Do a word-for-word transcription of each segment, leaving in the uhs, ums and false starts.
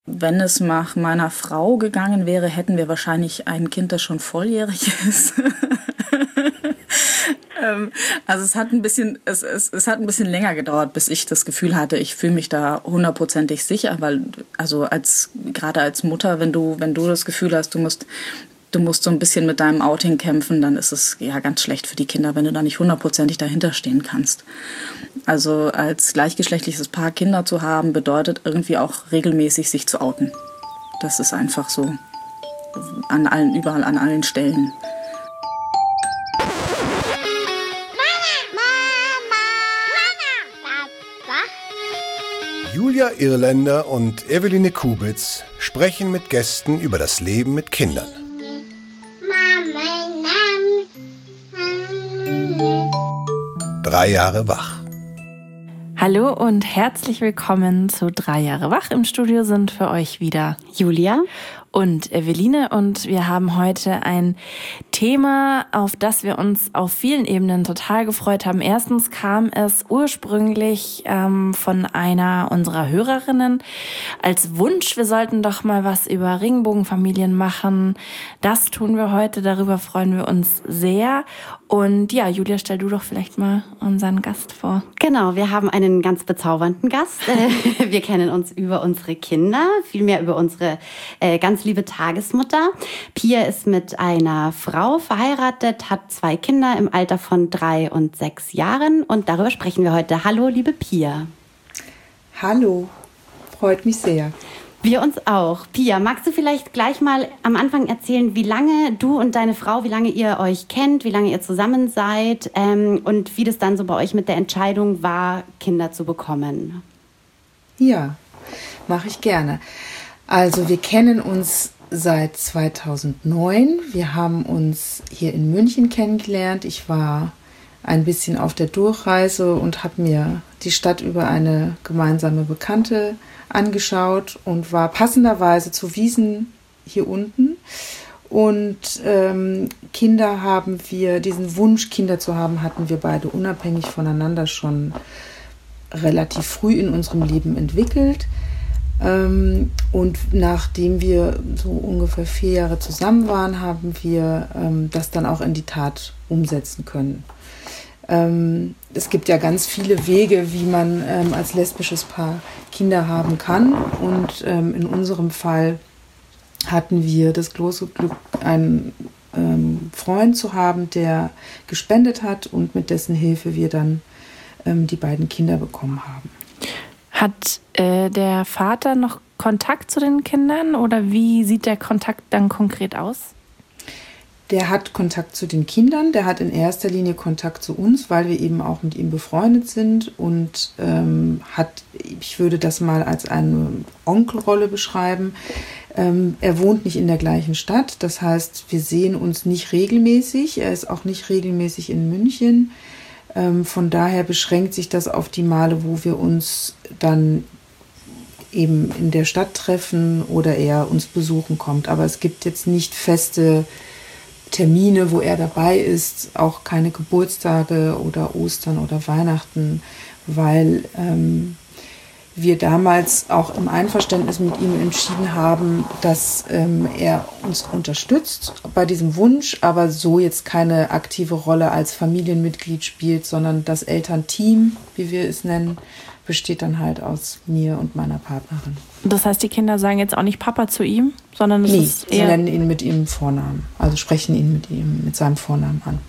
Wenn es nach meiner Frau gegangen wäre, hätten wir wahrscheinlich ein Kind, das schon volljährig ist. ähm, also es hat ein bisschen, es, es, es hat ein bisschen länger gedauert, bis ich das Gefühl hatte, ich fühle mich da hundertprozentig sicher, weil also als gerade als Mutter, wenn du wenn du das Gefühl hast, du musst du musst so ein bisschen mit deinem Outing kämpfen, dann ist es ja ganz schlecht für die Kinder, wenn du da nicht hundertprozentig dahinter stehen kannst. Also als gleichgeschlechtliches Paar Kinder zu haben, bedeutet irgendwie auch regelmäßig sich zu outen. Das ist einfach so. An allen, überall, an allen Stellen. Julia Irländer und Eveline Kubitz sprechen mit Gästen über das Leben mit Kindern. Drei Jahre wach. Hallo und herzlich willkommen zu Drei Jahre wach. Im Studio sind für euch wieder Julia und Eveline und wir haben heute ein Thema, auf das wir uns auf vielen Ebenen total gefreut haben. Erstens kam es ursprünglich ähm, von einer unserer Hörerinnen als Wunsch, wir sollten doch mal was über Regenbogenfamilien machen. Das tun wir heute, darüber freuen wir uns sehr. Und ja, Julia, stell du doch vielleicht mal unseren Gast vor. Genau, wir haben einen ganz bezaubernden Gast. Wir kennen uns über unsere Kinder, vielmehr über unsere äh, ganz liebe Tagesmutter. Pia ist mit einer Frau verheiratet, hat zwei Kinder im Alter von drei und sechs Jahren und darüber sprechen wir heute. Hallo, liebe Pia. Hallo, freut mich sehr. Wir uns auch. Pia, magst du vielleicht gleich mal am Anfang erzählen, wie lange du und deine Frau, wie lange ihr euch kennt, wie lange ihr zusammen seid ähm, und wie das dann so bei euch mit der Entscheidung war, Kinder zu bekommen? Ja, mache ich gerne. Also wir kennen uns seit zweitausendneun. Wir haben uns hier in München kennengelernt. Ich war ein bisschen auf der Durchreise und habe mir die Stadt über eine gemeinsame Bekannte angeschaut und war passenderweise zu Wiesn hier unten. Und ähm, Kinder haben wir, diesen Wunsch, Kinder zu haben, hatten wir beide unabhängig voneinander schon relativ früh in unserem Leben entwickelt. Ähm, und nachdem wir so ungefähr vier Jahre zusammen waren, haben wir ähm, das dann auch in die Tat umsetzen können. Ähm, es gibt ja ganz viele Wege, wie man ähm, als lesbisches Paar Kinder haben kann. Und ähm, in unserem Fall hatten wir das große Glück, einen ähm, Freund zu haben, der gespendet hat und mit dessen Hilfe wir dann ähm, die beiden Kinder bekommen haben. Hat äh, der Vater noch Kontakt zu den Kindern oder wie sieht der Kontakt dann konkret aus? Der hat Kontakt zu den Kindern, der hat in erster Linie Kontakt zu uns, weil wir eben auch mit ihm befreundet sind und ähm, hat, ich würde das mal als eine Onkelrolle beschreiben. Ähm, er wohnt nicht in der gleichen Stadt, das heißt, wir sehen uns nicht regelmäßig, er ist auch nicht regelmäßig in München. Ähm, von daher beschränkt sich das auf die Male, wo wir uns dann eben in der Stadt treffen oder er uns besuchen kommt. Aber es gibt jetzt nicht feste Termine, wo er dabei ist, auch keine Geburtstage oder Ostern oder Weihnachten, weil ähm, wir damals auch im Einverständnis mit ihm entschieden haben, dass ähm, er uns unterstützt bei diesem Wunsch, aber so jetzt keine aktive Rolle als Familienmitglied spielt, sondern das Elternteam, wie wir es nennen, besteht dann halt aus mir und meiner Partnerin. Das heißt, die Kinder sagen jetzt auch nicht Papa zu ihm, sondern es nee, ist eher... sie nennen ihn mit ihrem Vornamen, also sprechen ihn mit ihm, mit seinem Vornamen an.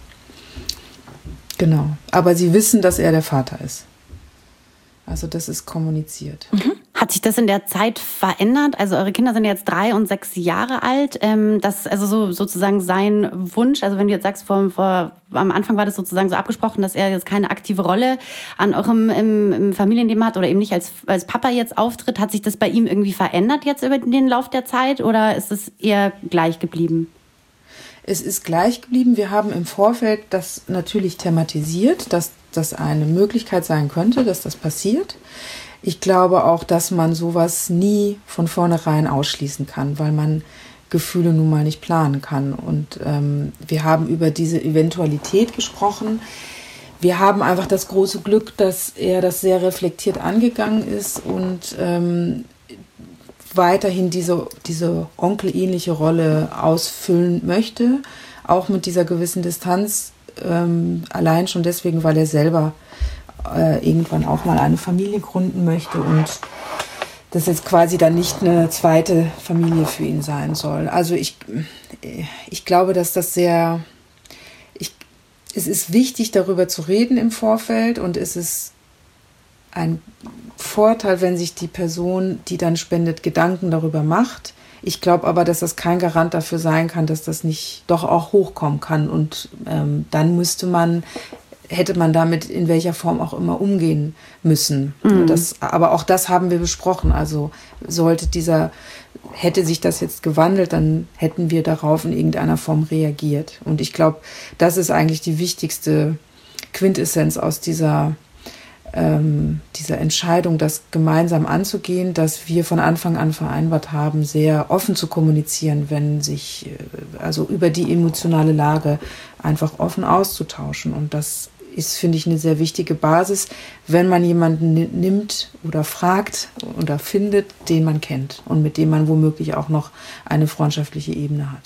Genau, aber sie wissen, dass er der Vater ist. Also das ist kommuniziert. Mhm. Hat sich das in der Zeit verändert? Also eure Kinder sind jetzt drei und sechs Jahre alt. Ähm, das also so sozusagen sein Wunsch. Also wenn du jetzt sagst, vor, vor, am Anfang war das sozusagen so abgesprochen, dass er jetzt keine aktive Rolle an eurem im, im Familienleben hat oder eben nicht als, als Papa jetzt auftritt. Hat sich das bei ihm irgendwie verändert jetzt über den Lauf der Zeit oder ist es eher gleich geblieben? Es ist gleich geblieben. Wir haben im Vorfeld das natürlich thematisiert, dass das eine Möglichkeit sein könnte, dass das passiert. Ich glaube auch, dass man sowas nie von vornherein ausschließen kann, weil man Gefühle nun mal nicht planen kann. Und ähm, wir haben über diese Eventualität gesprochen. Wir haben einfach das große Glück, dass er das sehr reflektiert angegangen ist und ähm, weiterhin diese, diese onkelähnliche Rolle ausfüllen möchte, auch mit dieser gewissen Distanz, ähm, allein schon deswegen, weil er selber äh, irgendwann auch mal eine Familie gründen möchte und das jetzt quasi dann nicht eine zweite Familie für ihn sein soll. Also ich, ich glaube, dass das sehr, ich, es ist wichtig, darüber zu reden im Vorfeld und es ist ein Vorteil, wenn sich die Person, die dann spendet, Gedanken darüber macht. Ich glaube aber, dass das kein Garant dafür sein kann, dass das nicht doch auch hochkommen kann. Und ähm, dann müsste man, hätte man damit in welcher Form auch immer umgehen müssen. Mhm. Das, aber auch das haben wir besprochen. Also sollte dieser, hätte sich das jetzt gewandelt, dann hätten wir darauf in irgendeiner Form reagiert. Und ich glaube, das ist eigentlich die wichtigste Quintessenz aus dieser Ähm, diese Entscheidung, das gemeinsam anzugehen, dass wir von Anfang an vereinbart haben, sehr offen zu kommunizieren, wenn sich, äh, also über die emotionale Lage einfach offen auszutauschen. Und das ist, finde ich, eine sehr wichtige Basis, wenn man jemanden nimmt oder fragt oder findet, den man kennt und mit dem man womöglich auch noch eine freundschaftliche Ebene hat.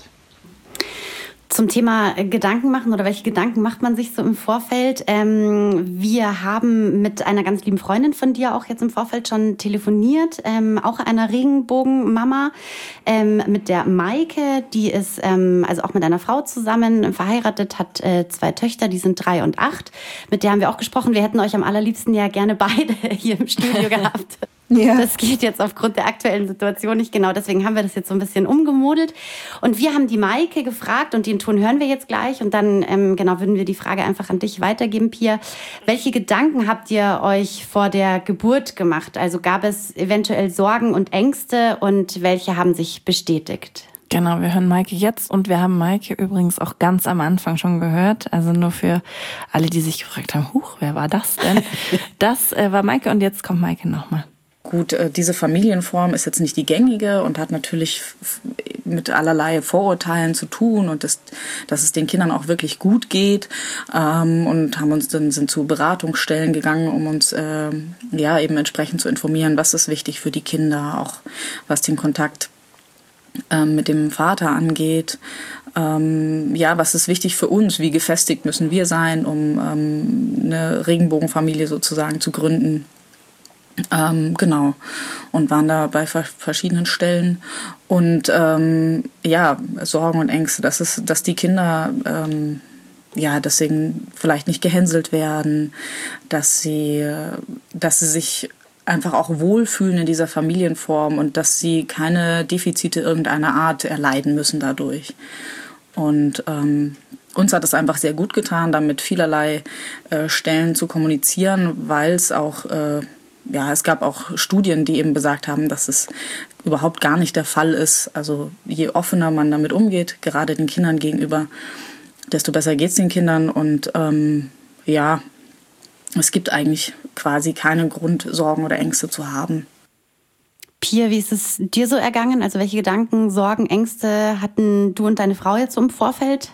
Zum Thema Gedanken machen oder welche Gedanken macht man sich so im Vorfeld? Ähm, wir haben mit einer ganz lieben Freundin von dir auch jetzt im Vorfeld schon telefoniert, ähm, auch einer Regenbogenmama, ähm, mit der Maike, die ist ähm, also auch mit einer Frau zusammen verheiratet, hat äh, zwei Töchter, die sind drei und acht. Mit der haben wir auch gesprochen. Wir hätten euch am allerliebsten ja gerne beide hier im Studio gehabt. Ja. Das geht jetzt aufgrund der aktuellen Situation nicht genau. Deswegen haben wir das jetzt so ein bisschen umgemodelt. Und wir haben die Maike gefragt und den Ton hören wir jetzt gleich. Und dann ähm, genau würden wir die Frage einfach an dich weitergeben, Pia. Welche Gedanken habt ihr euch vor der Geburt gemacht? Also gab es eventuell Sorgen und Ängste und welche haben sich bestätigt? Genau, wir hören Maike jetzt und wir haben Maike übrigens auch ganz am Anfang schon gehört. Also nur für alle, die sich gefragt haben, huch, wer war das denn? Das äh, war Maike und jetzt kommt Maike nochmal. Gut, äh, diese Familienform ist jetzt nicht die gängige und hat natürlich f- mit allerlei Vorurteilen zu tun und das, dass es den Kindern auch wirklich gut geht, ähm, und haben uns dann sind zu Beratungsstellen gegangen, um uns äh, ja eben entsprechend zu informieren, was ist wichtig für die Kinder, auch was den Kontakt ähm, mit dem Vater angeht. Ähm, ja, was ist wichtig für uns? Wie gefestigt müssen wir sein, um ähm, eine Regenbogenfamilie sozusagen zu gründen? Ähm, genau. Und waren da bei verschiedenen Stellen. Und ähm, ja, Sorgen und Ängste, dass, es, dass die Kinder ähm, ja, deswegen vielleicht nicht gehänselt werden, dass sie, dass sie sich einfach auch wohlfühlen in dieser Familienform und dass sie keine Defizite irgendeiner Art erleiden müssen dadurch. Und ähm, uns hat es einfach sehr gut getan, da mit vielerlei äh, Stellen zu kommunizieren, weil es auch äh, Ja, es gab auch Studien, die eben besagt haben, dass es überhaupt gar nicht der Fall ist. Also je offener man damit umgeht, gerade den Kindern gegenüber, desto besser geht es den Kindern. Und ähm, ja, es gibt eigentlich quasi keinen Grund, Sorgen oder Ängste zu haben. Pia, wie ist es dir so ergangen? Also welche Gedanken, Sorgen, Ängste hatten du und deine Frau jetzt so im Vorfeld?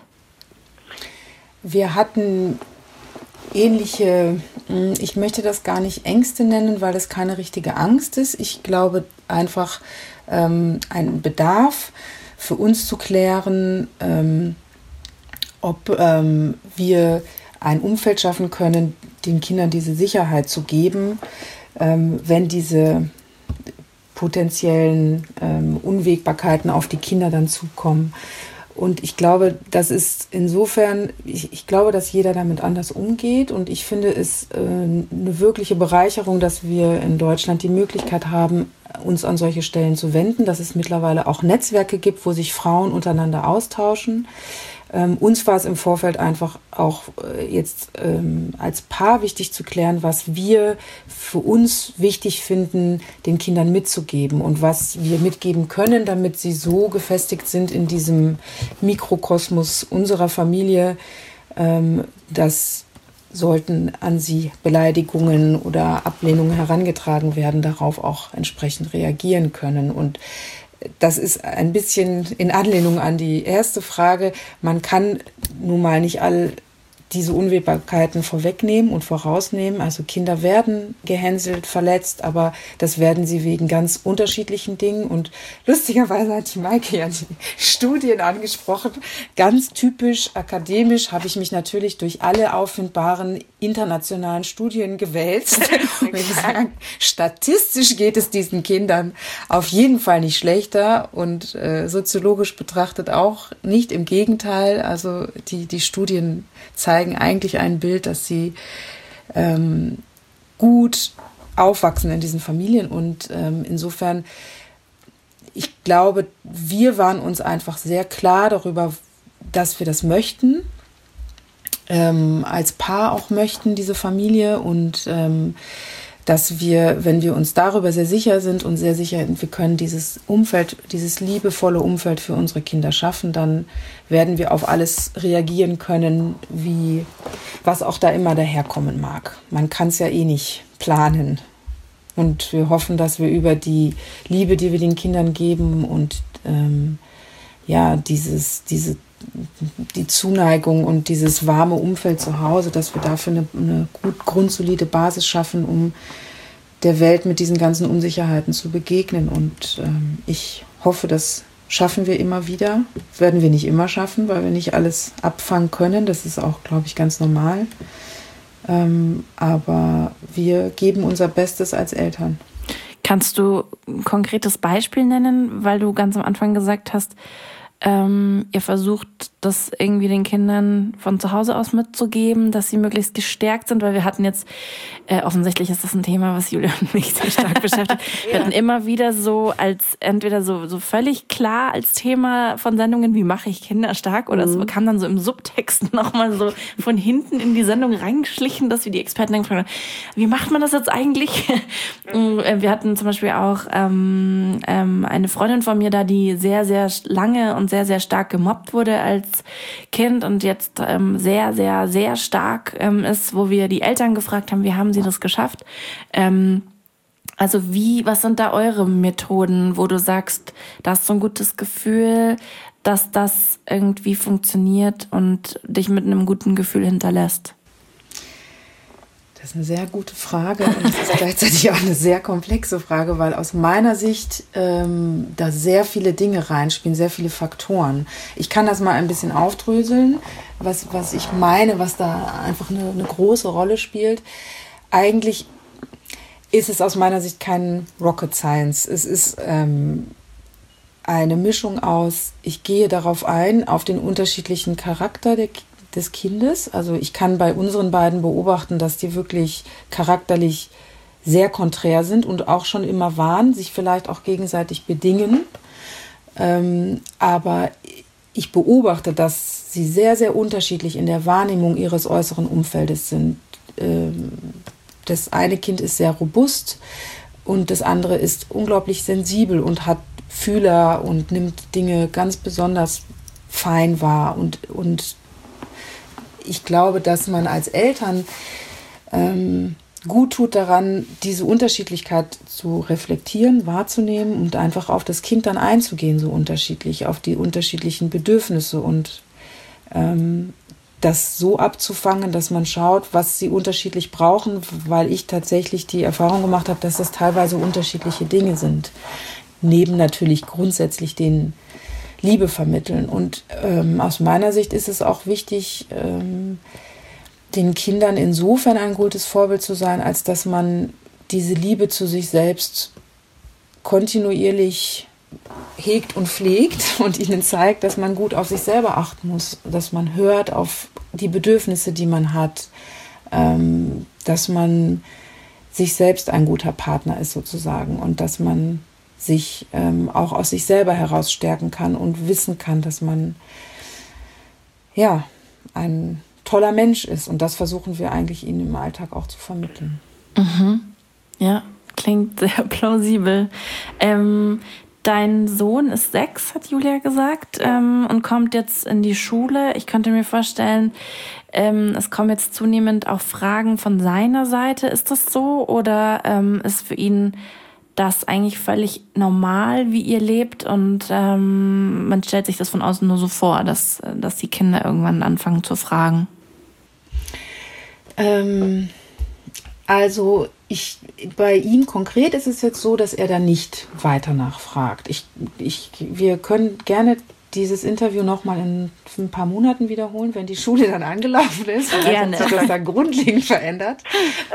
Wir hatten ähnliche, ich möchte das gar nicht Ängste nennen, weil das keine richtige Angst ist. Ich glaube einfach ähm, einen Bedarf für uns zu klären, ähm, ob ähm, wir ein Umfeld schaffen können, den Kindern diese Sicherheit zu geben, ähm, wenn diese potenziellen ähm, Unwägbarkeiten auf die Kinder dann zukommen. Und ich glaube, das ist insofern, ich, ich glaube, dass jeder damit anders umgeht. Und ich finde es äh, eine wirkliche Bereicherung, dass wir in Deutschland die Möglichkeit haben, uns an solche Stellen zu wenden, dass es mittlerweile auch Netzwerke gibt, wo sich Frauen untereinander austauschen. Ähm, uns war es im Vorfeld einfach auch äh, jetzt ähm, als Paar wichtig zu klären, was wir für uns wichtig finden, den Kindern mitzugeben und was wir mitgeben können, damit sie so gefestigt sind in diesem Mikrokosmos unserer Familie, ähm, dass sollten an sie Beleidigungen oder Ablehnungen herangetragen werden, darauf auch entsprechend reagieren können. Und das ist ein bisschen in Anlehnung an die erste Frage. Man kann nun mal nicht all diese Unwägbarkeiten vorwegnehmen und vorausnehmen. Also Kinder werden gehänselt, verletzt, aber das werden sie wegen ganz unterschiedlichen Dingen. Und lustigerweise hat die Maike ja die Studien angesprochen. Ganz typisch akademisch habe ich mich natürlich durch alle auffindbaren internationalen Studien gewälzt. Und ich sage, statistisch geht es diesen Kindern auf jeden Fall nicht schlechter und äh, soziologisch betrachtet auch nicht. Im Gegenteil, also die, die Studien zeigen eigentlich ein Bild, dass sie ähm, gut aufwachsen in diesen Familien. Und ähm, insofern, ich glaube, wir waren uns einfach sehr klar darüber, dass wir das möchten, ähm, als Paar auch möchten, diese Familie, und ähm, dass wir, wenn wir uns darüber sehr sicher sind und sehr sicher sind, wir können dieses Umfeld, dieses liebevolle Umfeld für unsere Kinder schaffen, dann werden wir auf alles reagieren können, wie was auch da immer daherkommen mag. Man kann es ja eh nicht planen. Und wir hoffen, dass wir über die Liebe, die wir den Kindern geben und ähm, ja, dieses, diese, die Zuneigung und dieses warme Umfeld zu Hause, dass wir dafür eine, eine gut grundsolide Basis schaffen, um der Welt mit diesen ganzen Unsicherheiten zu begegnen. Und ähm, ich hoffe, das schaffen wir immer wieder. Das werden wir nicht immer schaffen, weil wir nicht alles abfangen können. Das ist auch, glaube ich, ganz normal. Ähm, aber wir geben unser Bestes als Eltern. Kannst du ein konkretes Beispiel nennen, weil du ganz am Anfang gesagt hast, ähm, ihr versucht, das irgendwie den Kindern von zu Hause aus mitzugeben, dass sie möglichst gestärkt sind, weil wir hatten jetzt, äh, offensichtlich ist das ein Thema, was Julia und mich sehr stark beschäftigt. Wir hatten immer wieder so als, entweder so, so völlig klar als Thema von Sendungen, wie mache ich Kinder stark, oder es kam dann so im Subtext nochmal so von hinten in die Sendung reingeschlichen, dass wir die Experten dann gefragt haben, wie macht man das jetzt eigentlich? Wir hatten zum Beispiel auch ähm, ähm, eine Freundin von mir da, die sehr, sehr lange und sehr, sehr stark gemobbt wurde als Kind und jetzt ähm, sehr, sehr, sehr stark ähm, ist, wo wir die Eltern gefragt haben, wie haben sie das geschafft? Ähm, also wie, was sind da eure Methoden, wo du sagst, da hast du ein gutes Gefühl, dass das irgendwie funktioniert und dich mit einem guten Gefühl hinterlässt? Das ist eine sehr gute Frage und das ist gleichzeitig auch eine sehr komplexe Frage, weil aus meiner Sicht ähm, da sehr viele Dinge reinspielen, sehr viele Faktoren. Ich kann das mal ein bisschen aufdröseln, was, was ich meine, was da einfach eine, eine große Rolle spielt. Eigentlich ist es aus meiner Sicht kein Rocket Science. Es ist ähm, eine Mischung aus, ich gehe darauf ein, auf den unterschiedlichen Charakter der Kinder, des Kindes. Also ich kann bei unseren beiden beobachten, dass die wirklich charakterlich sehr konträr sind und auch schon immer waren, sich vielleicht auch gegenseitig bedingen. Ähm, aber ich beobachte, dass sie sehr, sehr unterschiedlich in der Wahrnehmung ihres äußeren Umfeldes sind. Ähm, das eine Kind ist sehr robust und das andere ist unglaublich sensibel und hat Fühler und nimmt Dinge ganz besonders fein wahr und, und ich glaube, dass man als Eltern ähm, gut tut daran, diese Unterschiedlichkeit zu reflektieren, wahrzunehmen und einfach auf das Kind dann einzugehen, so unterschiedlich, auf die unterschiedlichen Bedürfnisse und ähm, das so abzufangen, dass man schaut, was sie unterschiedlich brauchen, weil ich tatsächlich die Erfahrung gemacht habe, dass das teilweise unterschiedliche Dinge sind. Neben natürlich grundsätzlich den Liebe vermitteln. Und ähm, aus meiner Sicht ist es auch wichtig, ähm, den Kindern insofern ein gutes Vorbild zu sein, als dass man diese Liebe zu sich selbst kontinuierlich hegt und pflegt und ihnen zeigt, dass man gut auf sich selber achten muss, dass man hört auf die Bedürfnisse, die man hat, ähm, dass man sich selbst ein guter Partner ist sozusagen und dass man sich ähm, auch aus sich selber heraus stärken kann und wissen kann, dass man ja ein toller Mensch ist. Und das versuchen wir eigentlich ihnen im Alltag auch zu vermitteln. Mhm. Ja, klingt sehr plausibel. Ähm, dein Sohn ist sechs, hat Julia gesagt, ähm, und kommt jetzt in die Schule. Ich könnte mir vorstellen, ähm, es kommen jetzt zunehmend auch Fragen von seiner Seite. Ist das so? Oder ähm, ist für ihn das eigentlich völlig normal, wie ihr lebt und ähm, man stellt sich das von außen nur so vor, dass, dass die Kinder irgendwann anfangen zu fragen? Ähm, also ich, bei ihm konkret ist es jetzt so, dass er da nicht weiter nachfragt. Ich, ich, wir können gerne dieses Interview nochmal in ein paar Monaten wiederholen, wenn die Schule dann angelaufen ist. Gerne. Hat sich das dann grundlegend verändert.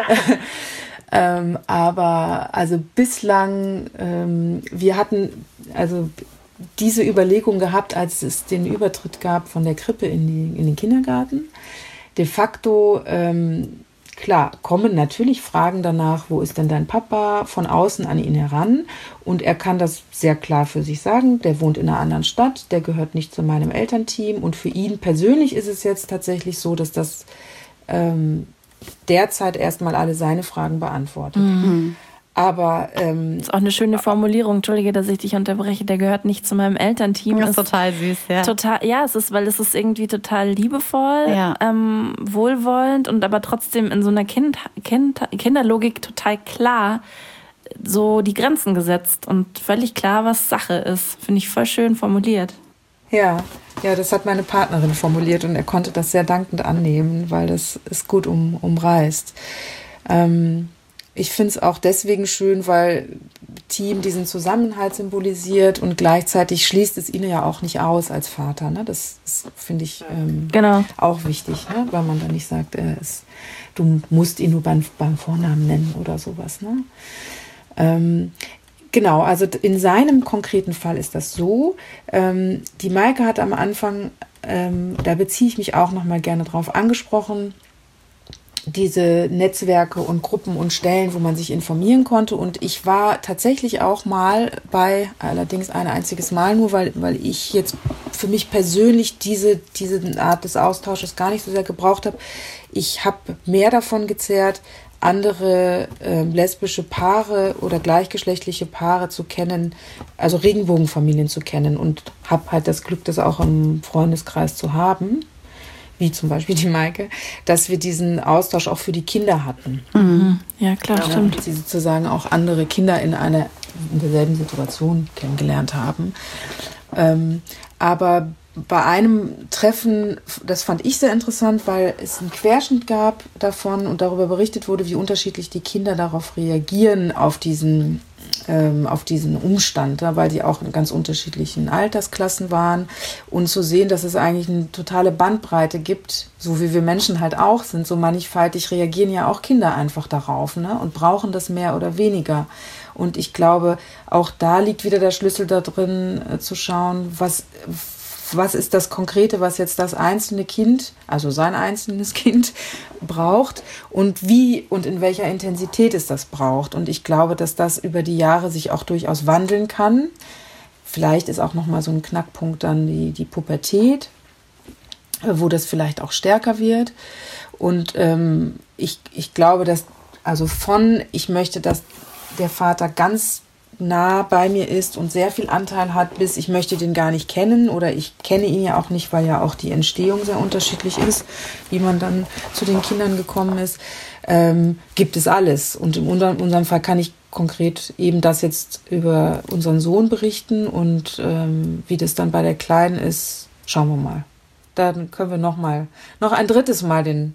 ähm, aber also bislang, ähm, wir hatten also diese Überlegung gehabt, als es den Übertritt gab von der Krippe in, die, in den Kindergarten. De facto, ähm, klar, kommen natürlich Fragen danach, wo ist denn dein Papa, von außen an ihn heran. Und er kann das sehr klar für sich sagen, der wohnt in einer anderen Stadt, der gehört nicht zu meinem Elternteam. Und für ihn persönlich ist es jetzt tatsächlich so, dass das ähm, derzeit erstmal alle seine Fragen beantwortet. Mhm. Aber ähm, das ist auch eine schöne Formulierung. Entschuldige, dass ich dich unterbreche. Der gehört nicht zu meinem Elternteam. Das ist total süß, ja. Total, ja, es ist, weil es ist irgendwie total liebevoll, ja. ähm, wohlwollend und aber trotzdem in so einer kind, kind, Kinderlogik total klar so die Grenzen gesetzt und völlig klar, was Sache ist. Finde ich voll schön formuliert. Ja, ja, das hat meine Partnerin formuliert und er konnte das sehr dankend annehmen, weil das es gut um, umreißt. Ähm, Ich finde es auch deswegen schön, weil Team diesen Zusammenhalt symbolisiert und gleichzeitig schließt es ihn ja auch nicht aus als Vater. Ne? Das, das finde ich ähm, genau. auch wichtig, ne? Weil man dann nicht sagt, äh, es, du musst ihn nur beim, beim Vornamen nennen oder sowas. Ne? Ähm, genau, also in seinem konkreten Fall ist das so. Ähm, die Maike hat am Anfang, ähm, da beziehe ich mich auch noch mal gerne drauf, angesprochen, diese Netzwerke und Gruppen und Stellen, wo man sich informieren konnte. Und ich war tatsächlich auch mal bei, allerdings ein einziges Mal nur, weil, weil ich jetzt für mich persönlich diese, diese Art des Austausches gar nicht so sehr gebraucht habe. Ich habe mehr davon gezehrt, andere äh, lesbische Paare oder gleichgeschlechtliche Paare zu kennen, also Regenbogenfamilien zu kennen und habe halt das Glück, das auch im Freundeskreis zu haben, wie zum Beispiel die Maike, dass wir diesen Austausch auch für die Kinder hatten. Mhm. Ja, klar, ja, stimmt. Dass sie sozusagen auch andere Kinder in einer in derselben Situation kennengelernt haben. Ähm, aber bei einem Treffen, das fand ich sehr interessant, weil es einen Querschnitt gab davon und darüber berichtet wurde, wie unterschiedlich die Kinder darauf reagieren, auf diesen ähm, auf diesen Umstand, ja, weil die auch in ganz unterschiedlichen Altersklassen waren und zu sehen, dass es eigentlich eine totale Bandbreite gibt, so wie wir Menschen halt auch sind, so mannigfaltig reagieren ja auch Kinder einfach darauf, ne, und brauchen das mehr oder weniger. Und ich glaube, auch da liegt wieder der Schlüssel da drin, äh, zu schauen, was was ist das Konkrete, was jetzt das einzelne Kind, also sein einzelnes Kind, braucht und wie und in welcher Intensität es das braucht. Und ich glaube, dass das über die Jahre sich auch durchaus wandeln kann. Vielleicht ist auch nochmal so ein Knackpunkt dann die, die Pubertät, wo das vielleicht auch stärker wird. Und ähm, ich, ich glaube, dass, also von, ich möchte, dass der Vater ganz nah bei mir ist und sehr viel Anteil hat, bis ich möchte den gar nicht kennen oder ich kenne ihn ja auch nicht, weil ja auch die Entstehung sehr unterschiedlich ist, wie man dann zu den Kindern gekommen ist, ähm, gibt es alles. Und in unserem, in unserem Fall kann ich konkret eben das jetzt über unseren Sohn berichten und ähm, wie das dann bei der Kleinen ist, schauen wir mal. Dann können wir noch mal, noch ein drittes Mal den...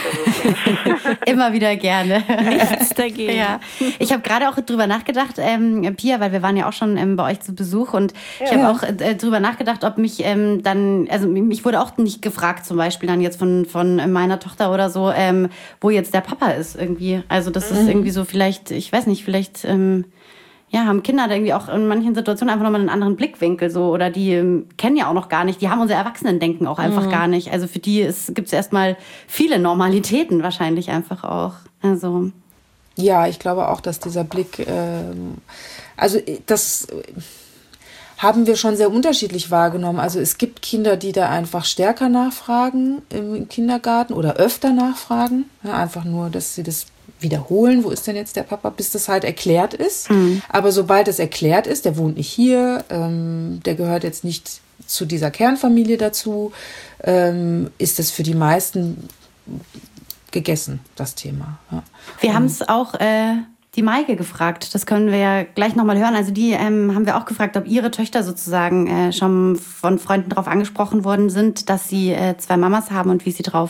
Immer wieder gerne. Nichts dagegen. Ja. Ich habe gerade auch drüber nachgedacht, ähm, Pia, weil wir waren ja auch schon ähm, bei euch zu Besuch und ich habe auch äh, drüber nachgedacht, ob mich ähm, dann, also mich wurde auch nicht gefragt, zum Beispiel dann jetzt von, von meiner Tochter oder so, ähm, wo jetzt der Papa ist irgendwie. Also das mhm. ist irgendwie so vielleicht, ich weiß nicht, vielleicht... Ähm, ja, haben Kinder da irgendwie auch in manchen Situationen einfach nochmal einen anderen Blickwinkel so oder die ähm, kennen ja auch noch gar nicht, die haben unser Erwachsenendenken auch einfach mhm. gar nicht. Also für die gibt es erstmal viele Normalitäten wahrscheinlich einfach auch. Also ja, ich glaube auch, dass dieser Blick, ähm, also das haben wir schon sehr unterschiedlich wahrgenommen. Also es gibt Kinder, die da einfach stärker nachfragen im Kindergarten oder öfter nachfragen, ja, einfach nur, dass sie das wiederholen, wo ist denn jetzt der Papa, bis das halt erklärt ist. Mhm. Aber sobald es erklärt ist, der wohnt nicht hier, ähm, der gehört jetzt nicht zu dieser Kernfamilie dazu, ähm, ist das für die meisten gegessen, das Thema. Ja. Wir haben es auch äh, die Maike gefragt, das können wir ja gleich nochmal hören. Also die ähm, haben wir auch gefragt, ob ihre Töchter sozusagen äh, schon von Freunden darauf angesprochen worden sind, dass sie äh, zwei Mamas haben und wie sie drauf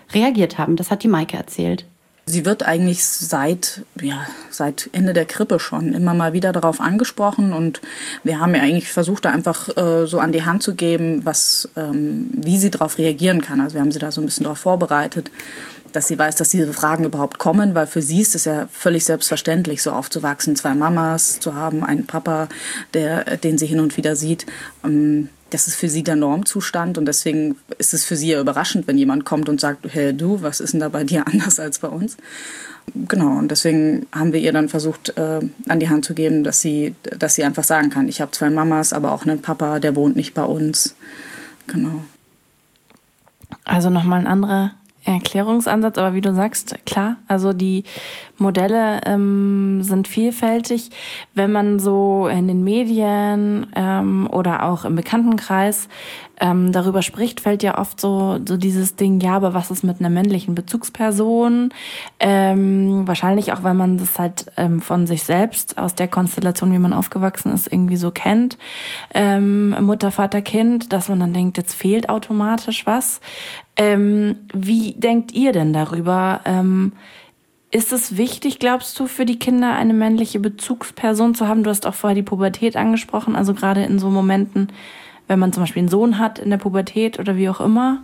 reagiert haben. Das hat die Maike erzählt. Sie wird eigentlich seit, ja, seit Ende der Krippe schon immer mal wieder darauf angesprochen und wir haben ja eigentlich versucht, da einfach äh, so an die Hand zu geben, was, ähm, wie sie darauf reagieren kann. Also wir haben sie da so ein bisschen darauf vorbereitet, dass sie weiß, dass diese Fragen überhaupt kommen, weil für sie ist es ja völlig selbstverständlich, so aufzuwachsen, zwei Mamas zu haben, einen Papa, der, den sie hin und wieder sieht. Ähm, Das ist für sie der Normzustand und deswegen ist es für sie ja überraschend, wenn jemand kommt und sagt, hey du, was ist denn da bei dir anders als bei uns? Genau, und deswegen haben wir ihr dann versucht, äh, an die Hand zu geben, dass sie, dass sie einfach sagen kann, ich habe zwei Mamas, aber auch einen Papa, der wohnt nicht bei uns. Genau. Also nochmal ein anderer Erklärungsansatz, aber wie du sagst, klar, also die Modelle ähm, sind vielfältig. Wenn man so in den Medien ähm, oder auch im Bekanntenkreis ähm, darüber spricht, fällt ja oft so so dieses Ding, ja, aber was ist mit einer männlichen Bezugsperson? Ähm, wahrscheinlich auch, weil man das halt ähm, von sich selbst aus der Konstellation, wie man aufgewachsen ist, irgendwie so kennt, ähm, Mutter, Vater, Kind, dass man dann denkt, jetzt fehlt automatisch was. Ähm, wie denkt ihr denn darüber? Ähm, ist es wichtig, glaubst du, für die Kinder eine männliche Bezugsperson zu haben? Du hast auch vorher die Pubertät angesprochen, also gerade in so Momenten, wenn man zum Beispiel einen Sohn hat in der Pubertät oder wie auch immer.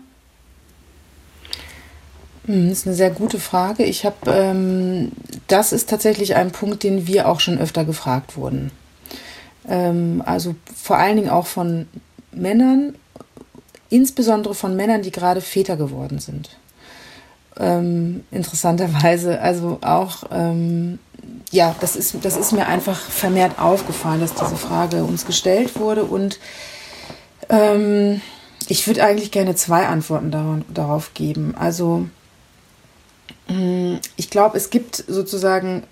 Das ist eine sehr gute Frage. Ich habe, ähm, das ist tatsächlich ein Punkt, den wir auch schon öfter gefragt wurden. Ähm, also vor allen Dingen auch von Männern, insbesondere von Männern, die gerade Väter geworden sind. Ähm, interessanterweise, also auch, ähm, ja, das ist, das ist mir einfach vermehrt aufgefallen, dass diese Frage uns gestellt wurde und ähm, ich würde eigentlich gerne zwei Antworten dar- darauf geben. Also mh, ich glaube, es gibt sozusagen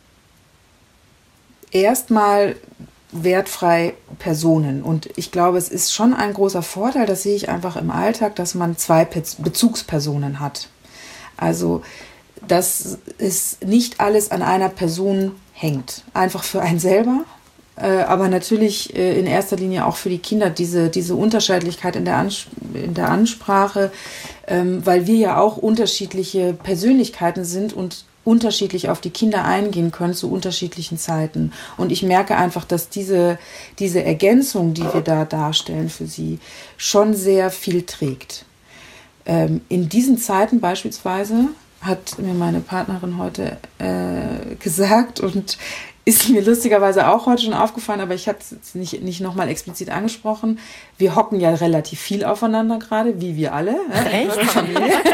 erstmal wertfrei Personen. Und ich glaube, es ist schon ein großer Vorteil, das sehe ich einfach im Alltag, dass man zwei Bezugspersonen hat. Also, dass es nicht alles an einer Person hängt. Einfach für einen selber, äh, aber natürlich äh, in erster Linie auch für die Kinder diese, diese Unterschiedlichkeit in der, Ans- in der Ansprache, ähm, weil wir ja auch unterschiedliche Persönlichkeiten sind und unterschiedlich auf die Kinder eingehen können zu unterschiedlichen Zeiten. Und ich merke einfach, dass diese, diese Ergänzung, die wir da darstellen für sie, schon sehr viel trägt. Ähm, in diesen Zeiten beispielsweise hat mir meine Partnerin heute äh, gesagt und ist mir lustigerweise auch heute schon aufgefallen, aber ich habe es nicht, nicht nochmal explizit angesprochen. Wir hocken ja relativ viel aufeinander gerade, wie wir alle. Echt? Ich weiß gar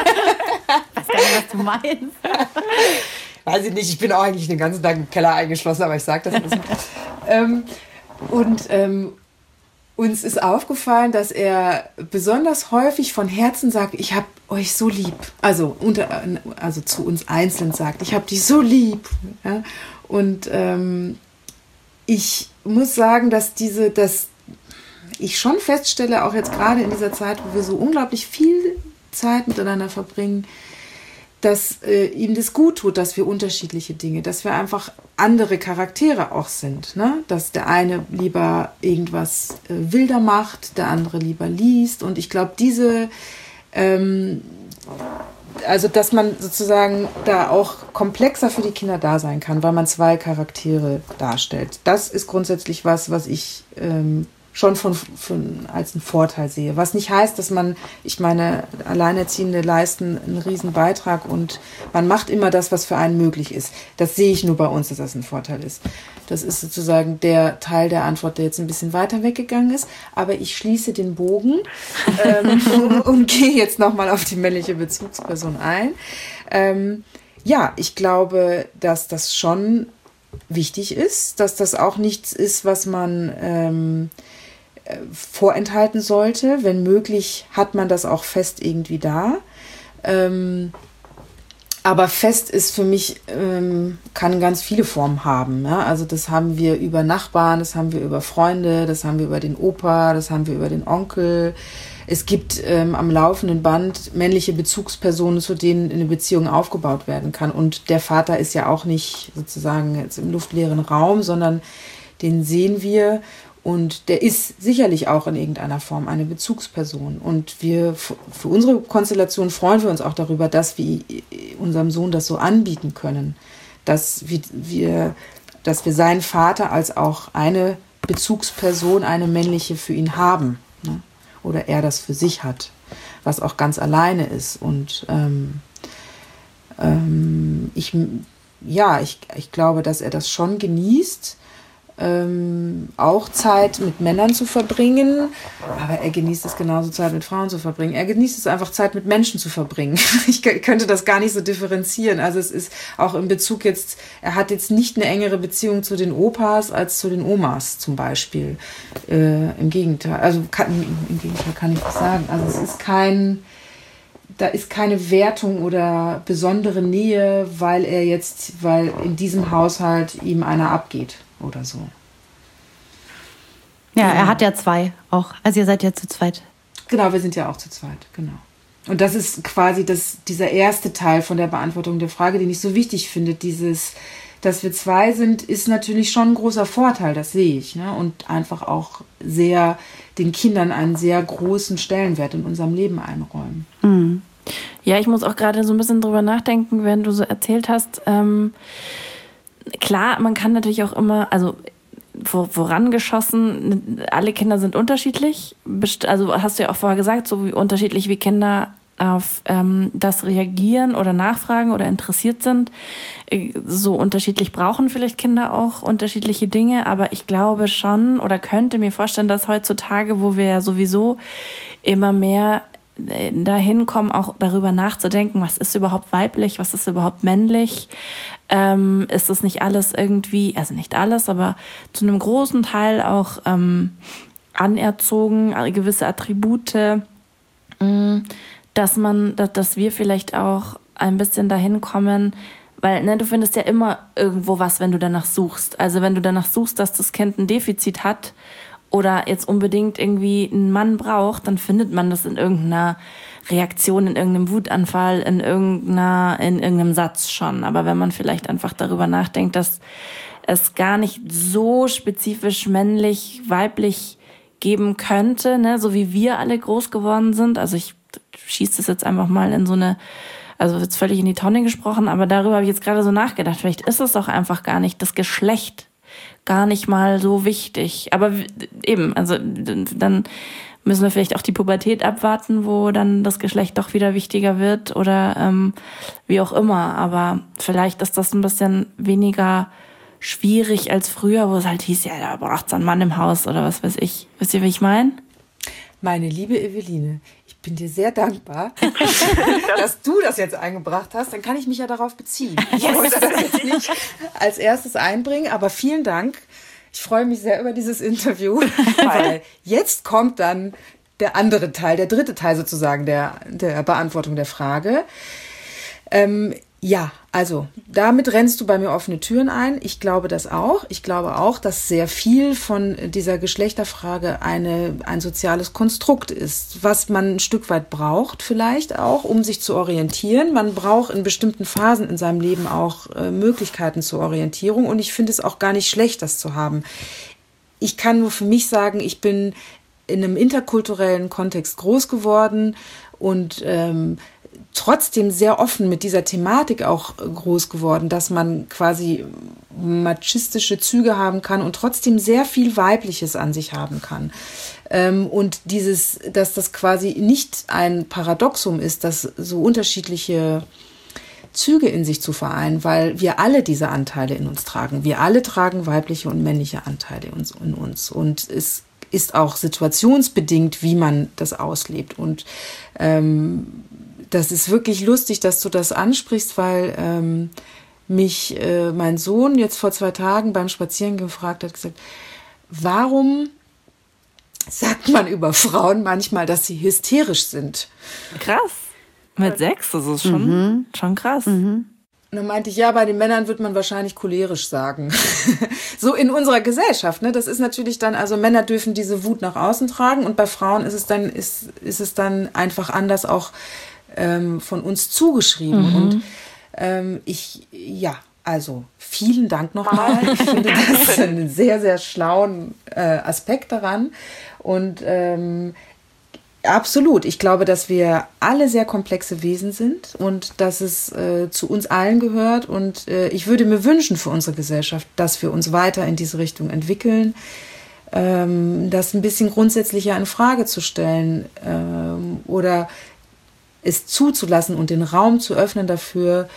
nicht, was du meinst. Weiß ich nicht, ich bin auch eigentlich den ganzen Tag im Keller eingeschlossen, aber ich sage das nicht. ähm, und ähm, uns ist aufgefallen, dass er besonders häufig von Herzen sagt, ich habe euch so lieb. Also, unter, also zu uns einzeln sagt, ich habe dich so lieb. Ja? Und ähm, ich muss sagen, dass diese, dass ich schon feststelle, auch jetzt gerade in dieser Zeit, wo wir so unglaublich viel Zeit miteinander verbringen, dass äh, ihm das gut tut, dass wir unterschiedliche Dinge, dass wir einfach andere Charaktere auch sind, ne? Dass der eine lieber irgendwas äh, wilder macht, der andere lieber liest und ich glaube, diese ähm, also, dass man sozusagen da auch komplexer für die Kinder da sein kann, weil man zwei Charaktere darstellt. Das ist grundsätzlich was, was ich ähm, schon von, von, als einen Vorteil sehe. Was nicht heißt, dass man, ich meine, Alleinerziehende leisten einen riesen Beitrag und man macht immer das, was für einen möglich ist. Das sehe ich nur bei uns, dass das ein Vorteil ist. Das ist sozusagen der Teil der Antwort, der jetzt ein bisschen weiter weggegangen ist. Aber ich schließe den Bogen ähm, und, und gehe jetzt nochmal auf die männliche Bezugsperson ein. Ähm, ja, ich glaube, dass das schon wichtig ist, dass das auch nichts ist, was man ähm, vorenthalten sollte. Wenn möglich, hat man das auch fest irgendwie da. Ähm, aber fest ist für mich, ähm, kann ganz viele Formen haben. Ja? Also das haben wir über Nachbarn, das haben wir über Freunde, das haben wir über den Opa, das haben wir über den Onkel. Es gibt ähm, am laufenden Band männliche Bezugspersonen, zu denen eine Beziehung aufgebaut werden kann. Und der Vater ist ja auch nicht sozusagen jetzt im luftleeren Raum, sondern den sehen wir. Und der ist sicherlich auch in irgendeiner Form eine Bezugsperson. Und wir, für unsere Konstellation freuen wir uns auch darüber, dass wir unserem Sohn das so anbieten können. Dass wir, dass wir seinen Vater als auch eine Bezugsperson, eine männliche für ihn haben. Ne? Oder er das für sich hat, was auch ganz alleine ist. Und ähm, ähm, ich, ja, ich, ich glaube, dass er das schon genießt, Ähm, auch Zeit mit Männern zu verbringen, aber er genießt es genauso, Zeit mit Frauen zu verbringen. Er genießt es einfach, Zeit mit Menschen zu verbringen. Ich k- könnte das gar nicht so differenzieren. Also es ist auch in Bezug jetzt, er hat jetzt nicht eine engere Beziehung zu den Opas als zu den Omas zum Beispiel. Äh, im Gegenteil, also kann, im Gegenteil kann ich das sagen. Also es ist kein, da ist keine Wertung oder besondere Nähe, weil er jetzt, weil in diesem Haushalt ihm einer abgeht. Oder so. Ja, er hat ja zwei auch. Also ihr seid ja zu zweit. Genau, wir sind ja auch zu zweit, genau. Und das ist quasi das, dieser erste Teil von der Beantwortung der Frage, den ich so wichtig finde. Dieses, dass wir zwei sind, ist natürlich schon ein großer Vorteil, das sehe ich. Ne? Und einfach auch sehr den Kindern einen sehr großen Stellenwert in unserem Leben einräumen. Mhm. Ja, ich muss auch gerade so ein bisschen drüber nachdenken, wenn du so erzählt hast. Ähm, klar, man kann natürlich auch immer, also vorangeschossen, alle Kinder sind unterschiedlich. Also hast du ja auch vorher gesagt, so wie unterschiedlich wie Kinder auf ähm, das reagieren oder nachfragen oder interessiert sind. So unterschiedlich brauchen vielleicht Kinder auch unterschiedliche Dinge, aber ich glaube schon oder könnte mir vorstellen, dass heutzutage, wo wir ja sowieso immer mehr dahin kommen, auch darüber nachzudenken, was ist überhaupt weiblich, was ist überhaupt männlich, ähm, ist das nicht alles irgendwie, also nicht alles, aber zu einem großen Teil auch ähm, anerzogen, gewisse Attribute, mh, dass man, dass, dass wir vielleicht auch ein bisschen dahin kommen, weil ne, du findest ja immer irgendwo was, wenn du danach suchst. Also wenn du danach suchst, dass das Kind ein Defizit hat, oder jetzt unbedingt irgendwie einen Mann braucht, dann findet man das in irgendeiner Reaktion, in irgendeinem Wutanfall, in irgendeiner, in irgendeinem Satz schon. Aber wenn man vielleicht einfach darüber nachdenkt, dass es gar nicht so spezifisch männlich, weiblich geben könnte, ne, so wie wir alle groß geworden sind. Also ich schieße das jetzt einfach mal in so eine, also jetzt völlig in die Tonne gesprochen, aber darüber habe ich jetzt gerade so nachgedacht. Vielleicht ist es doch einfach gar nicht das Geschlecht, gar nicht mal so wichtig. Aber eben, also dann müssen wir vielleicht auch die Pubertät abwarten, wo dann das Geschlecht doch wieder wichtiger wird oder ähm, wie auch immer. Aber vielleicht ist das ein bisschen weniger schwierig als früher, wo es halt hieß, ja, da braucht es einen Mann im Haus oder was weiß ich. Wisst ihr, wie ich meine? Meine liebe Eveline, ich bin dir sehr dankbar, dass du das jetzt eingebracht hast. Dann kann ich mich ja darauf beziehen. Ich wollte das jetzt nicht als erstes einbringen, aber vielen Dank. Ich freue mich sehr über dieses Interview, weil jetzt kommt dann der andere Teil, der dritte Teil sozusagen der, der Beantwortung der Frage. Ähm, ja, also damit rennst du bei mir offene Türen ein. Ich glaube das auch. Ich glaube auch, dass sehr viel von dieser Geschlechterfrage eine, ein soziales Konstrukt ist, was man ein Stück weit braucht vielleicht auch, um sich zu orientieren. Man braucht in bestimmten Phasen in seinem Leben auch äh, Möglichkeiten zur Orientierung und ich finde es auch gar nicht schlecht, das zu haben. Ich kann nur für mich sagen, ich bin in einem interkulturellen Kontext groß geworden und ähm, trotzdem sehr offen mit dieser Thematik auch groß geworden, dass man quasi machistische Züge haben kann und trotzdem sehr viel Weibliches an sich haben kann. Und dieses, dass das quasi nicht ein Paradoxum ist, dass so unterschiedliche Züge in sich zu vereinen, weil wir alle diese Anteile in uns tragen. Wir alle tragen weibliche und männliche Anteile in uns. Und es ist auch situationsbedingt, wie man das auslebt. Und ähm, das ist wirklich lustig, dass du das ansprichst, weil ähm, mich äh, mein Sohn jetzt vor zwei Tagen beim Spazieren gefragt hat, gesagt, warum sagt man über Frauen manchmal, dass sie hysterisch sind? Krass. Mit sechs, das ist schon, mhm. schon krass. Mhm. Und dann meinte ich, ja, bei den Männern wird man wahrscheinlich cholerisch sagen. So in unserer Gesellschaft, ne? Das ist natürlich dann, also Männer dürfen diese Wut nach außen tragen und bei Frauen ist es dann, ist, ist es dann einfach anders auch ähm, von uns zugeschrieben. Mhm. Und ähm, ich, ja, Also vielen Dank nochmal. Ich finde das einen sehr, sehr schlauen äh, Aspekt daran. Und ähm, absolut. Ich glaube, dass wir alle sehr komplexe Wesen sind und dass es äh, zu uns allen gehört. Und äh, ich würde mir wünschen für unsere Gesellschaft, dass wir uns weiter in diese Richtung entwickeln, ähm, das ein bisschen grundsätzlicher in Frage zu stellen ähm, oder es zuzulassen und den Raum zu öffnen dafür,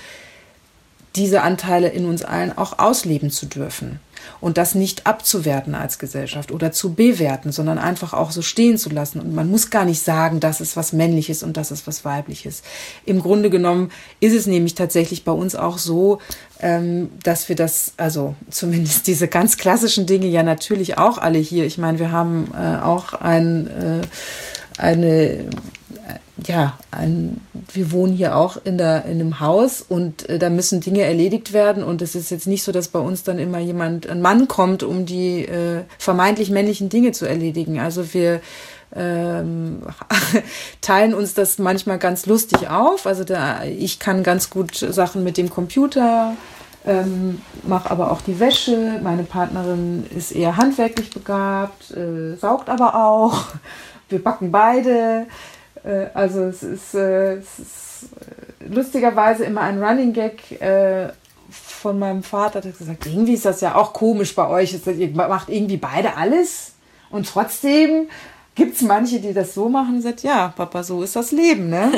diese Anteile in uns allen auch ausleben zu dürfen und das nicht abzuwerten als Gesellschaft oder zu bewerten, sondern einfach auch so stehen zu lassen. Und man muss gar nicht sagen, das ist was Männliches und das ist was Weibliches. Im Grunde genommen ist es nämlich tatsächlich bei uns auch so, ähm, dass wir das, also zumindest diese ganz klassischen Dinge ja natürlich auch alle hier. Ich meine, wir haben äh, auch ein, äh, eine... Ja, ein, wir wohnen hier auch in, der, in einem Haus und äh, da müssen Dinge erledigt werden und es ist jetzt nicht so, dass bei uns dann immer jemand, ein Mann kommt, um die äh, vermeintlich männlichen Dinge zu erledigen. Also wir ähm, teilen uns das manchmal ganz lustig auf. Also da, ich kann ganz gut Sachen mit dem Computer, ähm, mache aber auch die Wäsche. Meine Partnerin ist eher handwerklich begabt, äh, saugt aber auch. Wir backen beide. Also es ist, äh, es ist lustigerweise immer ein Running Gag äh, von meinem Vater, der hat gesagt, irgendwie ist das ja auch komisch bei euch, ihr macht irgendwie beide alles und trotzdem gibt es manche, die das so machen und sagt, ja, Papa, so ist das Leben, ne?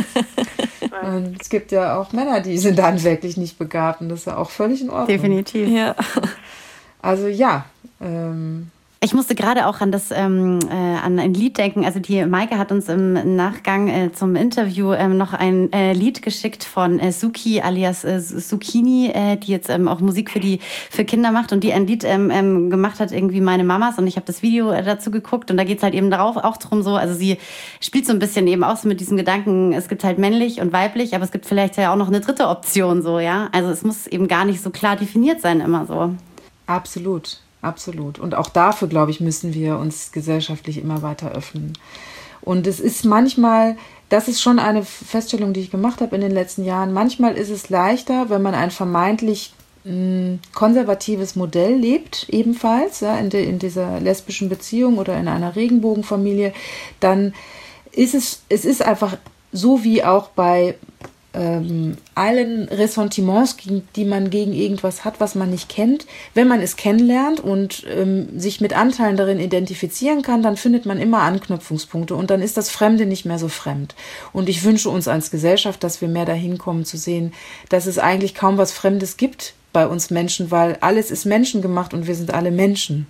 Und es gibt ja auch Männer, die sind handwerklich nicht begabt und das ist ja auch völlig in Ordnung. Definitiv. Ja. Also ja, ähm, ich musste gerade auch an das ähm, äh, an ein Lied denken. Also die Maike hat uns im Nachgang äh, zum Interview ähm, noch ein äh, Lied geschickt von äh, Suki alias äh, Zucchini, äh, die jetzt ähm, auch Musik für die für Kinder macht und die ein Lied ähm, ähm, gemacht hat, irgendwie Meine Mamas. Und ich habe das Video äh, dazu geguckt und da geht's halt eben darauf auch drum so. Also sie spielt so ein bisschen eben auch so mit diesem Gedanken, es gibt halt männlich und weiblich, aber es gibt vielleicht ja auch noch eine dritte Option so, ja. Also es muss eben gar nicht so klar definiert sein immer so. Absolut. Absolut. Und auch dafür, glaube ich, müssen wir uns gesellschaftlich immer weiter öffnen. Und es ist manchmal, das ist schon eine Feststellung, die ich gemacht habe in den letzten Jahren, manchmal ist es leichter, wenn man ein vermeintlich mh, konservatives Modell lebt, ebenfalls, ja, in, de, in dieser lesbischen Beziehung oder in einer Regenbogenfamilie, dann ist es, es ist einfach so wie auch bei Ähm, allen Ressentiments, die man gegen irgendwas hat, was man nicht kennt. Wenn man es kennenlernt und ähm, sich mit Anteilen darin identifizieren kann, dann findet man immer Anknüpfungspunkte und dann ist das Fremde nicht mehr so fremd. Und ich wünsche uns als Gesellschaft, dass wir mehr dahin kommen zu sehen, dass es eigentlich kaum was Fremdes gibt bei uns Menschen, weil alles ist menschengemacht und wir sind alle Menschen.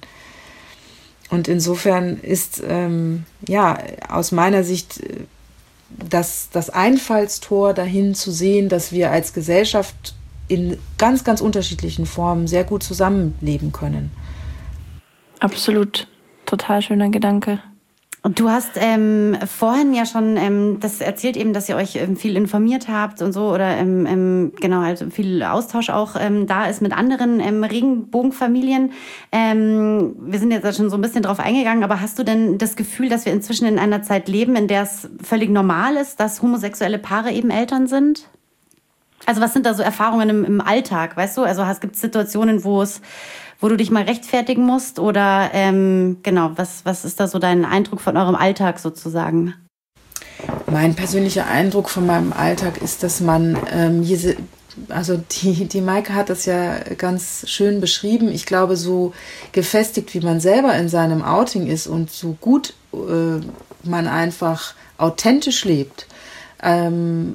Und insofern ist, ähm, ja, aus meiner Sicht Das, das Einfallstor dahin zu sehen, dass wir als Gesellschaft in ganz, ganz unterschiedlichen Formen sehr gut zusammenleben können. Absolut. Total schöner Gedanke. Und du hast ähm, vorhin ja schon ähm, das erzählt eben, dass ihr euch ähm, viel informiert habt und so oder ähm, ähm, genau halt viel Austausch auch ähm, da ist mit anderen ähm, Regenbogenfamilien. Ähm, wir sind jetzt schon so ein bisschen drauf eingegangen, aber hast du denn das Gefühl, dass wir inzwischen in einer Zeit leben, in der es völlig normal ist, dass homosexuelle Paare eben Eltern sind? Also was sind da so Erfahrungen im, im Alltag, weißt du? Also gibt es Situationen, wo es wo du dich mal rechtfertigen musst? Oder ähm, genau, was, was ist da so dein Eindruck von eurem Alltag sozusagen? Mein persönlicher Eindruck von meinem Alltag ist, dass man, ähm, hier, also die, die Maike hat das ja ganz schön beschrieben, ich glaube, so gefestigt, wie man selber in seinem Outing ist und so gut äh, man einfach authentisch lebt, ähm,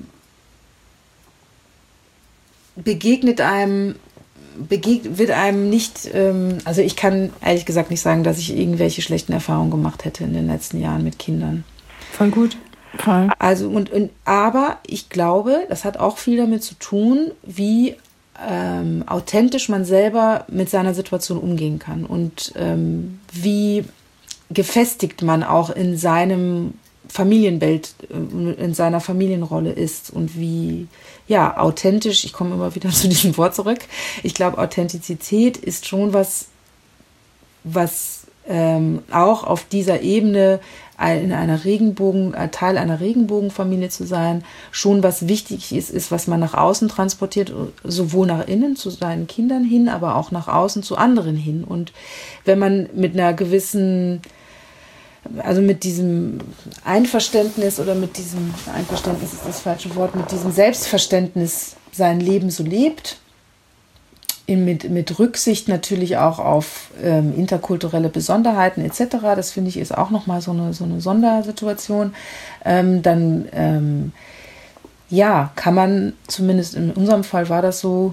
begegnet einem Begeg- wird einem nicht, ähm, also ich kann ehrlich gesagt nicht sagen, dass ich irgendwelche schlechten Erfahrungen gemacht hätte in den letzten Jahren mit Kindern. Voll gut. Voll. Also und, und aber ich glaube, das hat auch viel damit zu tun, wie ähm, authentisch man selber mit seiner Situation umgehen kann und ähm, wie gefestigt man auch in seinem Familienbild, in seiner Familienrolle ist und wie, ja, authentisch, ich komme immer wieder zu diesem Wort zurück, ich glaube, Authentizität ist schon was, was ähm, auch auf dieser Ebene in einer Regenbogen, Teil einer Regenbogenfamilie zu sein, schon was wichtig ist, ist, was man nach außen transportiert, sowohl nach innen zu seinen Kindern hin, aber auch nach außen zu anderen hin. Und wenn man mit einer gewissen, also mit diesem Einverständnis oder mit diesem, Einverständnis ist das falsche Wort, mit diesem Selbstverständnis sein Leben so lebt, In, mit, mit Rücksicht natürlich auch auf ähm, interkulturelle Besonderheiten et cetera. Das finde ich ist auch nochmal so eine, so eine Sondersituation. Ähm, dann ähm, ja, kann man, zumindest in unserem Fall war das so,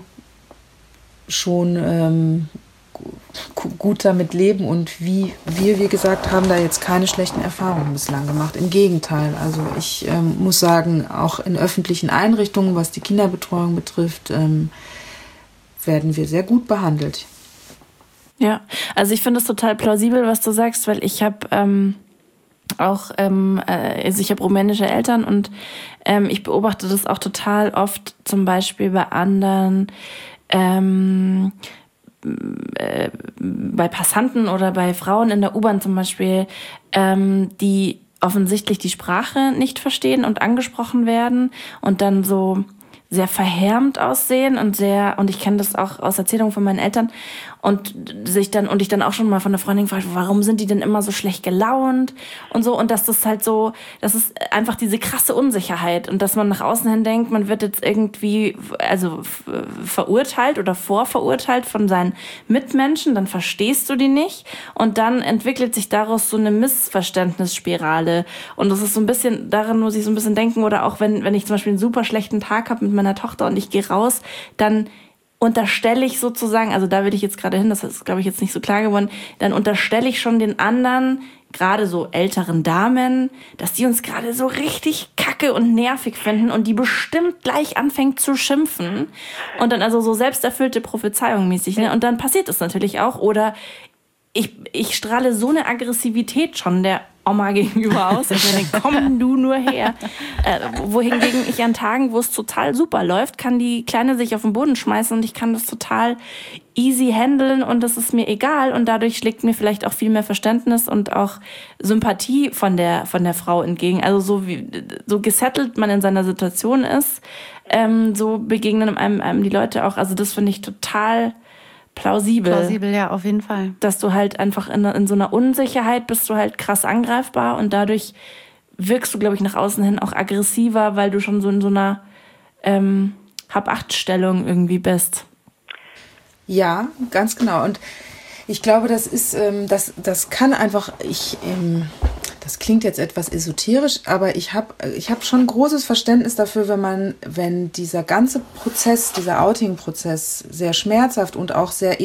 schon ähm, g- gut damit leben und wie wir, wie gesagt, haben da jetzt keine schlechten Erfahrungen bislang gemacht. Im Gegenteil, also ich ähm, muss sagen, auch in öffentlichen Einrichtungen, was die Kinderbetreuung betrifft, ähm, werden wir sehr gut behandelt. Ja, also ich finde es total plausibel, was du sagst, weil ich habe ähm, auch, ähm, äh, also ich habe rumänische Eltern und ähm, ich beobachte das auch total oft, zum Beispiel bei anderen, ähm, äh, bei Passanten oder bei Frauen in der U-Bahn zum Beispiel, ähm, die offensichtlich die Sprache nicht verstehen und angesprochen werden und dann so sehr verhärmt aussehen und sehr, und ich kenne das auch aus Erzählungen von meinen Eltern und sich dann, und ich dann auch schon mal von einer Freundin gefragt, warum sind die denn immer so schlecht gelaunt und so, und dass das halt so, das ist einfach diese krasse Unsicherheit und dass man nach außen hin denkt, man wird jetzt irgendwie, also verurteilt oder vorverurteilt von seinen Mitmenschen, dann verstehst du die nicht und dann entwickelt sich daraus so eine Missverständnisspirale und das ist so ein bisschen, daran muss ich so ein bisschen denken, oder auch wenn, wenn ich zum Beispiel einen super schlechten Tag habe mit meiner Tochter und ich gehe raus, dann unterstelle ich sozusagen, also da will ich jetzt gerade hin, das ist, glaube ich, jetzt nicht so klar geworden, dann unterstelle ich schon den anderen, gerade so älteren Damen, dass die uns gerade so richtig kacke und nervig finden und die bestimmt gleich anfängt zu schimpfen und dann also so selbsterfüllte Prophezeiung mäßig, ne? Und dann passiert es natürlich auch, oder ich, ich strahle so eine Aggressivität schon der Oma gegenüber aus. Ich meine, komm du nur her. Äh, wohingegen ich an Tagen, wo es total super läuft, kann die Kleine sich auf den Boden schmeißen und ich kann das total easy handeln und das ist mir egal und dadurch schlägt mir vielleicht auch viel mehr Verständnis und auch Sympathie von der, von der Frau entgegen. Also so wie, so gesettelt man in seiner Situation ist, ähm, so begegnen einem, einem die Leute auch. Also das finde ich total plausibel. Plausibel, ja, auf jeden Fall. Dass du halt einfach in, in so einer Unsicherheit bist du halt krass angreifbar und dadurch wirkst du, glaube ich, nach außen hin auch aggressiver, weil du schon so in so einer ähm, Hab-Acht-Stellung irgendwie bist. Ja, ganz genau. Und ich glaube, das ist, ähm, das, das kann einfach, ich, ähm, das klingt jetzt etwas esoterisch, aber ich habe ich hab schon großes Verständnis dafür, wenn man, wenn dieser ganze Prozess, dieser Outing-Prozess sehr schmerzhaft und auch sehr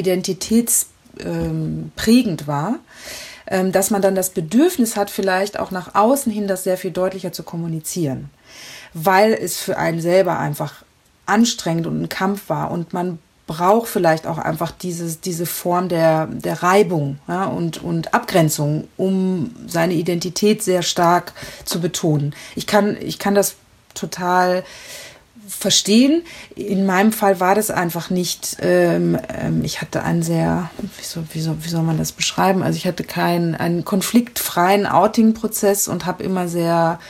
identitätsprägend war, ähm, dass man dann das Bedürfnis hat, vielleicht auch nach außen hin das sehr viel deutlicher zu kommunizieren, weil es für einen selber einfach anstrengend und ein Kampf war und man braucht vielleicht auch einfach dieses, diese Form der, der Reibung, ja, und, und Abgrenzung, um seine Identität sehr stark zu betonen. Ich kann, ich kann das total verstehen. In meinem Fall war das einfach nicht, ähm, ähm, ich hatte einen sehr, wie soll, wie, soll, wie soll man das beschreiben? Also ich hatte keinen einen konfliktfreien Outing-Prozess und habe immer sehr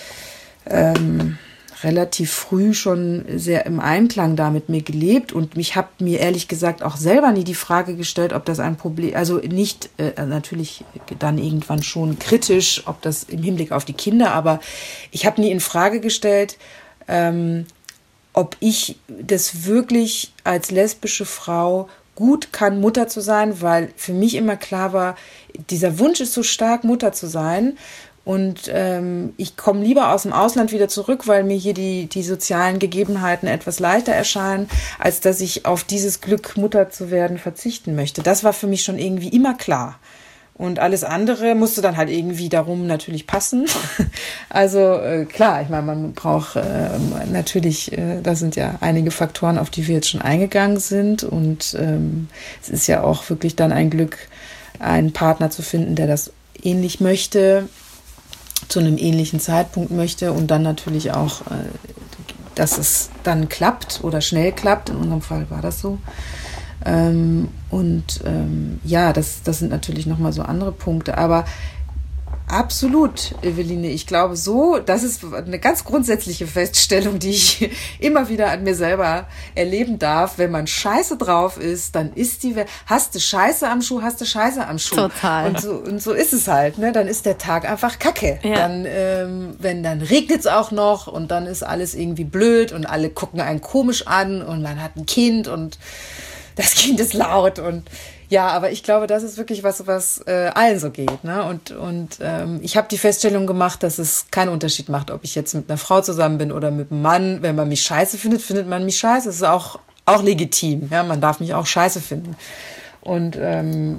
ähm, relativ früh schon sehr im Einklang da mit mir gelebt und mich habe mir ehrlich gesagt auch selber nie die Frage gestellt, ob das ein Problem, also nicht, äh, natürlich dann irgendwann schon kritisch, ob das im Hinblick auf die Kinder, aber ich habe nie in Frage gestellt, ähm, ob ich das wirklich als lesbische Frau gut kann, Mutter zu sein, weil für mich immer klar war, dieser Wunsch ist so stark, Mutter zu sein. Und ähm, ich komme lieber aus dem Ausland wieder zurück, weil mir hier die, die sozialen Gegebenheiten etwas leichter erscheinen, als dass ich auf dieses Glück, Mutter zu werden, verzichten möchte. Das war für mich schon irgendwie immer klar. Und alles andere musste dann halt irgendwie darum natürlich passen. Also äh, klar, ich meine, man braucht äh, natürlich, äh, da sind ja einige Faktoren, auf die wir jetzt schon eingegangen sind. Und ähm, es ist ja auch wirklich dann ein Glück, einen Partner zu finden, der das ähnlich möchte, zu einem ähnlichen Zeitpunkt möchte und dann natürlich auch, dass es dann klappt oder schnell klappt. In unserem Fall war das so. Ähm, und ähm, ja, das, das sind natürlich nochmal so andere Punkte. Aber absolut, Eveline. Ich glaube so, das ist eine ganz grundsätzliche Feststellung, die ich immer wieder an mir selber erleben darf. Wenn man scheiße drauf ist, dann ist die, hast du Scheiße am Schuh, hast du Scheiße am Schuh. Total. Und so, und so ist es halt, ne? Dann ist der Tag einfach kacke. Ja. Dann, ähm, wenn, dann regnet es auch noch und dann ist alles irgendwie blöd und alle gucken einen komisch an und man hat ein Kind und das Kind ist laut und ja, aber ich glaube, das ist wirklich was, was äh, allen so geht. Ne? Und, und ähm, ich habe die Feststellung gemacht, dass es keinen Unterschied macht, ob ich jetzt mit einer Frau zusammen bin oder mit einem Mann. Wenn man mich scheiße findet, findet man mich scheiße. Das ist auch, auch legitim. Ja? Man darf mich auch scheiße finden. Und ähm,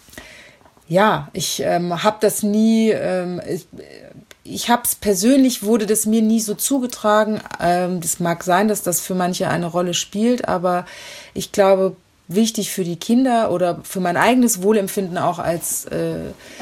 ja, ich ähm, habe das nie... Ähm, ich, ich habe es persönlich, wurde das mir nie so zugetragen. Ähm, das mag sein, dass das für manche eine Rolle spielt, aber ich glaube, wichtig für die Kinder oder für mein eigenes Wohlempfinden auch als äh,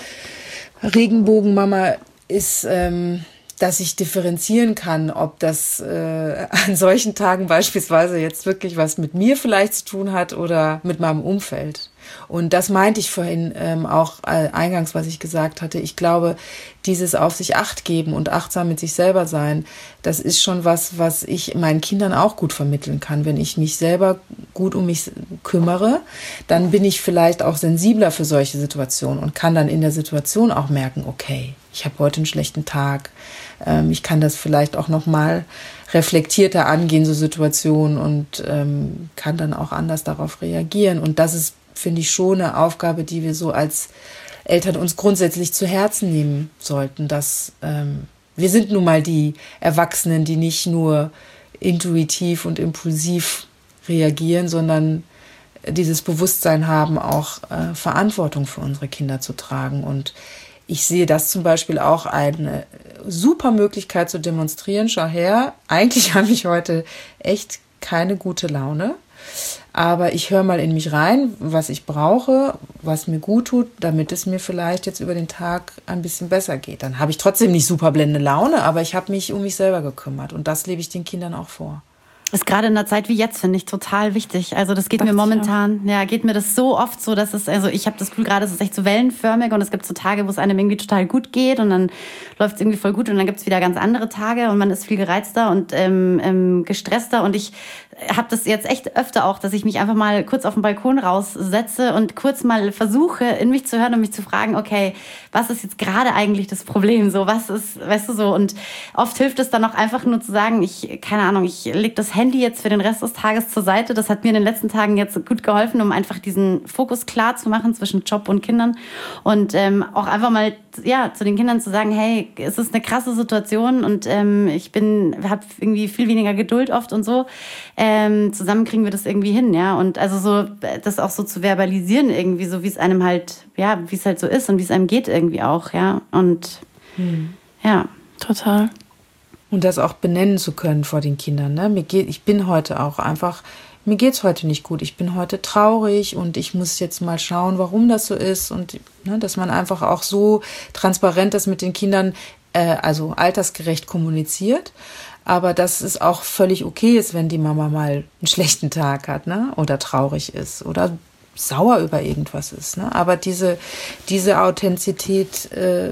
Regenbogenmama ist, ähm, dass ich differenzieren kann, ob das äh, an solchen Tagen beispielsweise jetzt wirklich was mit mir vielleicht zu tun hat oder mit meinem Umfeld. Und das meinte ich vorhin ähm, auch äh, eingangs, was ich gesagt hatte. Ich glaube, dieses auf sich Acht geben und achtsam mit sich selber sein, das ist schon was, was ich meinen Kindern auch gut vermitteln kann. Wenn ich mich selber gut um mich kümmere, dann bin ich vielleicht auch sensibler für solche Situationen und kann dann in der Situation auch merken, okay, ich habe heute einen schlechten Tag. Ähm, ich kann das vielleicht auch noch mal reflektierter angehen, so Situationen, und ähm, kann dann auch anders darauf reagieren. Und das ist, finde ich, schon eine Aufgabe, die wir so als Eltern uns grundsätzlich zu Herzen nehmen sollten, dass ähm, wir sind nun mal die Erwachsenen, die nicht nur intuitiv und impulsiv reagieren, sondern dieses Bewusstsein haben, auch äh, Verantwortung für unsere Kinder zu tragen. Und ich sehe das zum Beispiel auch eine super Möglichkeit zu demonstrieren. Schau her, eigentlich habe ich heute echt keine gute Laune. Aber ich höre mal in mich rein, was ich brauche, was mir gut tut, damit es mir vielleicht jetzt über den Tag ein bisschen besser geht. Dann habe ich trotzdem nicht super blende Laune, aber ich habe mich um mich selber gekümmert. Und das lebe ich den Kindern auch vor. Ist gerade in einer Zeit wie jetzt, finde ich, total wichtig. Also das geht das mir momentan, ja, geht mir das so oft so, dass es, also ich habe das Gefühl gerade, es ist echt so wellenförmig und es gibt so Tage, wo es einem irgendwie total gut geht und dann läuft es irgendwie voll gut und dann gibt es wieder ganz andere Tage und man ist viel gereizter und ähm, ähm, gestresster und ich habe das jetzt echt öfter auch, dass ich mich einfach mal kurz auf den Balkon raussetze und kurz mal versuche, in mich zu hören und mich zu fragen, okay, was ist jetzt gerade eigentlich das Problem? So, was ist, weißt du, so, und oft hilft es dann auch einfach nur zu sagen, ich, keine Ahnung, ich lege das Handy jetzt für den Rest des Tages zur Seite. Das hat mir in den letzten Tagen jetzt gut geholfen, um einfach diesen Fokus klar zu machen zwischen Job und Kindern und ähm, auch einfach mal, ja, zu den Kindern zu sagen, hey, es ist eine krasse Situation und ähm, ich bin, habe irgendwie viel weniger Geduld oft und so. Ähm, zusammen kriegen wir das irgendwie hin, ja. Und also so, das auch so zu verbalisieren irgendwie, so wie es einem halt, ja, wie es halt so ist und wie es einem geht irgendwie auch, ja. Und hm. ja. Total. Und das auch benennen zu können vor den Kindern, ne? Mir geht, ich bin heute auch einfach, mir geht's heute nicht gut. Ich bin heute traurig und ich muss jetzt mal schauen, warum das so ist. Und ne, dass man einfach auch so transparent das mit den Kindern, äh, also altersgerecht kommuniziert. Aber dass es auch völlig okay ist, wenn die Mama mal einen schlechten Tag hat, ne? Oder traurig ist oder sauer über irgendwas ist. Ne? Aber diese, diese Authentizität äh,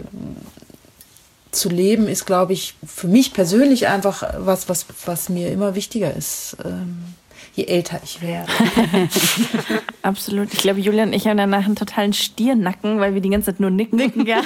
zu leben, ist, glaube ich, für mich persönlich einfach was, was, was mir immer wichtiger ist, ähm, je älter ich werde. Absolut. Ich glaube, Julia und ich haben danach einen totalen Stiernacken, weil wir die ganze Zeit nur nicken. Nicken, ja.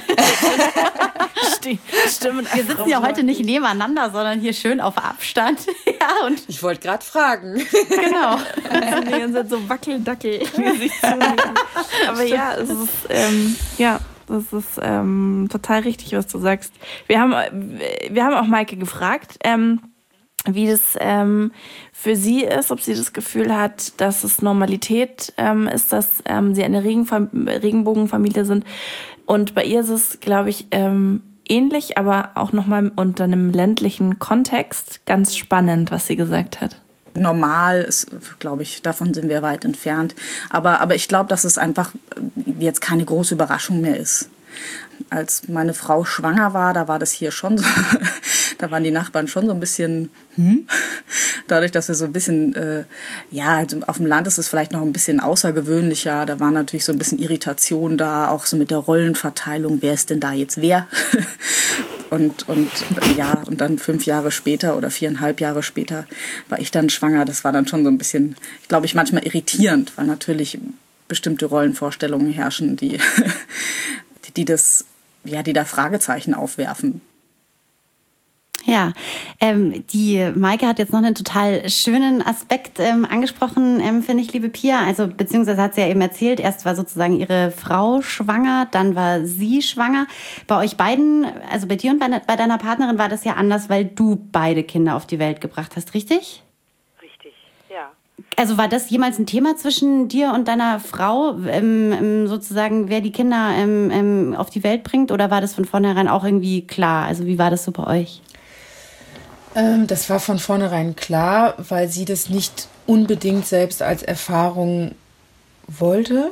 Stimmt. Wir sitzen ja heute nicht nebeneinander, sondern hier schön auf Abstand. Ja, und ich wollte gerade fragen. Genau. Also die ganze Zeit so Wackeldackel. Aber ja, es ist, ähm, ja, das ist ähm, total richtig, was du sagst. Wir haben, wir haben auch Maike gefragt, ähm, wie das ähm, für sie ist, ob sie das Gefühl hat, dass es Normalität ähm, ist, dass ähm, sie eine Regenfam- Regenbogenfamilie sind. Und bei ihr ist es, glaube ich, ähm, ähnlich, aber auch nochmal unter einem ländlichen Kontext ganz spannend, was sie gesagt hat. Normal ist, glaube ich, davon sind wir weit entfernt. Aber, aber ich glaube, dass es einfach jetzt keine große Überraschung mehr ist. Als meine Frau schwanger war, da war das hier schon so. da waren die Nachbarn schon so ein bisschen, hm? Dadurch, dass wir so ein bisschen, äh, ja, also auf dem Land ist es vielleicht noch ein bisschen außergewöhnlicher. Da war natürlich so ein bisschen Irritation da, auch so mit der Rollenverteilung. Wer ist denn da jetzt wer? Und, und ja, und dann fünf Jahre später oder viereinhalb Jahre später war ich dann schwanger. Das war dann schon so ein bisschen, glaube ich, manchmal irritierend, weil natürlich bestimmte Rollenvorstellungen herrschen, die, die das, ja, die da Fragezeichen aufwerfen. Ja, ähm, die Maike hat jetzt noch einen total schönen Aspekt ähm, angesprochen, ähm, finde ich, liebe Pia. Also beziehungsweise hat sie ja eben erzählt, erst war sozusagen ihre Frau schwanger, dann war sie schwanger. Bei euch beiden, also bei dir und bei, bei deiner Partnerin war das ja anders, weil du beide Kinder auf die Welt gebracht hast, richtig? Richtig, ja. Also war das jemals ein Thema zwischen dir und deiner Frau, ähm, sozusagen, wer die Kinder ähm, ähm, auf die Welt bringt? Oder war das von vornherein auch irgendwie klar? Also wie war das so bei euch? Das war von vornherein klar, weil sie das nicht unbedingt selbst als Erfahrung wollte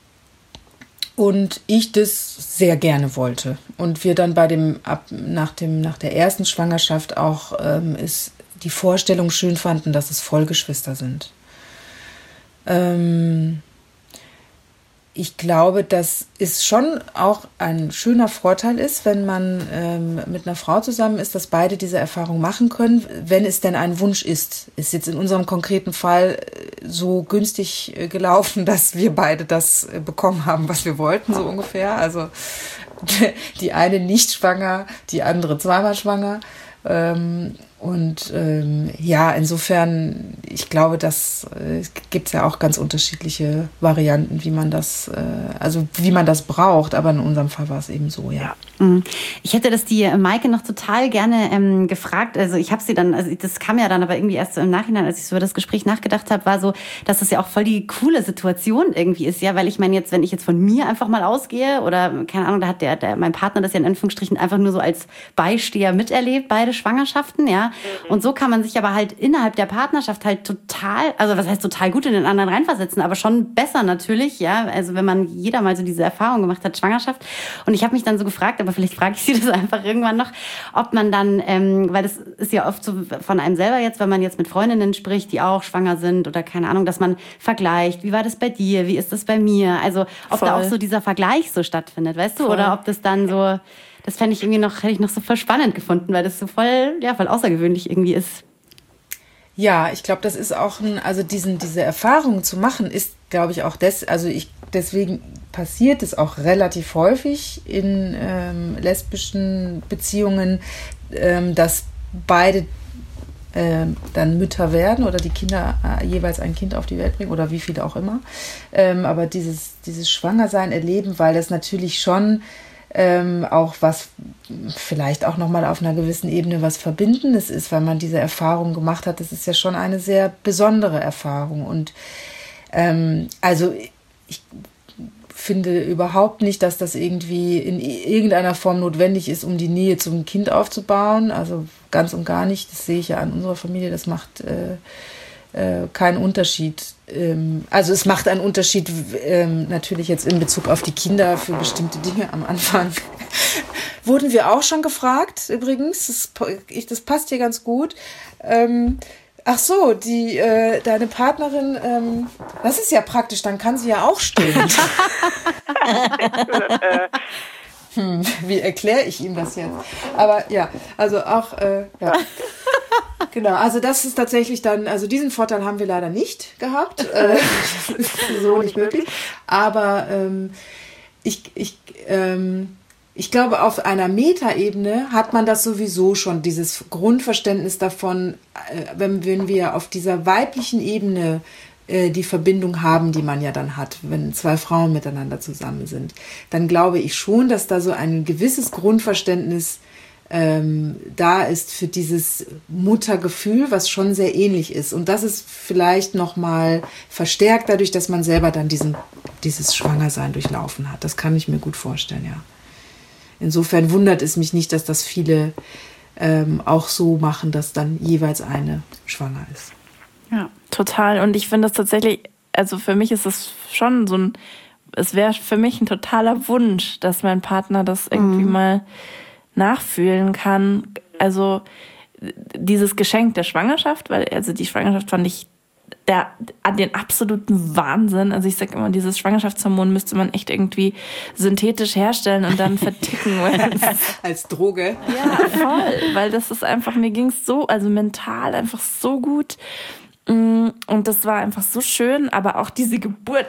und ich das sehr gerne wollte. Und wir dann bei dem, ab, nach, dem, nach der ersten Schwangerschaft auch ähm, ist die Vorstellung schön fanden, dass es Vollgeschwister sind. Ähm, Ich glaube, dass es schon auch ein schöner Vorteil ist, wenn man ähm, mit einer Frau zusammen ist, dass beide diese Erfahrung machen können, wenn es denn ein Wunsch ist. Ist jetzt in unserem konkreten Fall so günstig gelaufen, dass wir beide das bekommen haben, was wir wollten, so ungefähr. Also die eine nicht schwanger, die andere zweimal schwanger. Ähm, Und ähm, ja, insofern, ich glaube, dass äh, es gibt ja auch ganz unterschiedliche Varianten, wie man das, äh, also wie man das braucht. Aber in unserem Fall war es eben so, ja. Ich hätte das die Maike noch total gerne ähm, gefragt. Also ich habe sie dann, also das kam ja dann aber irgendwie erst so im Nachhinein, als ich so über das Gespräch nachgedacht habe, war so, dass das ja auch voll die coole Situation irgendwie ist, ja, weil ich meine jetzt, wenn ich jetzt von mir einfach mal ausgehe oder keine Ahnung, da hat der, der mein Partner das ja in Anführungsstrichen einfach nur so als Beisteher miterlebt, beide Schwangerschaften, ja. Und so kann man sich aber halt innerhalb der Partnerschaft halt total, also was heißt total gut in den anderen reinversetzen, aber schon besser natürlich, ja. Also wenn man jeder mal so diese Erfahrung gemacht hat, Schwangerschaft. Und ich habe mich dann so gefragt, aber vielleicht frage ich Sie das einfach irgendwann noch, ob man dann, ähm, weil das ist ja oft so von einem selber jetzt, wenn man jetzt mit Freundinnen spricht, die auch schwanger sind oder keine Ahnung, dass man vergleicht, wie war das bei dir, wie ist das bei mir? Also ob Voll. Da auch so dieser Vergleich so stattfindet, weißt du? Voll. Oder ob das dann so... Das fände ich irgendwie noch, hätte ich noch so voll spannend gefunden, weil das so voll, ja, voll außergewöhnlich irgendwie ist. Ja, ich glaube, das ist auch ein, also diesen, diese Erfahrung zu machen, ist, glaube ich, auch des, also ich, deswegen passiert es auch relativ häufig in ähm, lesbischen Beziehungen, ähm, dass beide ähm, dann Mütter werden oder die Kinder äh, jeweils ein Kind auf die Welt bringen oder wie viele auch immer. Ähm, aber dieses, dieses Schwangersein erleben, weil das natürlich schon Ähm, auch was vielleicht auch nochmal auf einer gewissen Ebene was Verbindendes ist, weil man diese Erfahrung gemacht hat. Das ist ja schon eine sehr besondere Erfahrung. Und ähm, also ich finde überhaupt nicht, dass das irgendwie in irgendeiner Form notwendig ist, um die Nähe zum Kind aufzubauen. Also ganz und gar nicht. Das sehe ich ja an unserer Familie. Das macht äh, äh, keinen Unterschied. Ähm, also es macht einen Unterschied ähm, natürlich jetzt in Bezug auf die Kinder für bestimmte Dinge am Anfang. Wurden wir auch schon gefragt, übrigens. Das, ich, das passt hier ganz gut. Ähm, ach so, die, äh, deine Partnerin, ähm, das ist ja praktisch, dann kann sie ja auch stillen. hm, wie erkläre ich ihm das jetzt? Aber ja, also auch, äh, ja. Genau, also das ist tatsächlich dann, also diesen Vorteil haben wir leider nicht gehabt. Äh, so nicht möglich. Aber ähm, ich, ich, ähm, ich glaube, auf einer Metaebene hat man das sowieso schon, dieses Grundverständnis davon, äh, wenn, wenn wir auf dieser weiblichen Ebene äh, die Verbindung haben, die man ja dann hat, wenn zwei Frauen miteinander zusammen sind, dann glaube ich schon, dass da so ein gewisses Grundverständnis Ähm, da ist für dieses Muttergefühl, was schon sehr ähnlich ist. Und das ist vielleicht nochmal verstärkt dadurch, dass man selber dann diesen, dieses Schwangersein durchlaufen hat. Das kann ich mir gut vorstellen, ja. Insofern wundert es mich nicht, dass das viele ähm, auch so machen, dass dann jeweils eine schwanger ist. Ja, total. Und ich finde das tatsächlich, also für mich ist es schon so ein, es wäre für mich ein totaler Wunsch, dass mein Partner das irgendwie mhm. mal nachfühlen kann. also dieses Geschenk der Schwangerschaft, weil also die Schwangerschaft fand ich der, den absoluten Wahnsinn. Also ich sag immer, dieses Schwangerschaftshormon müsste man echt irgendwie synthetisch herstellen und dann verticken. Als Droge. Ja, voll. Weil das ist einfach, mir ging es so, also mental einfach so gut. Und das war einfach so schön, aber auch diese Geburt.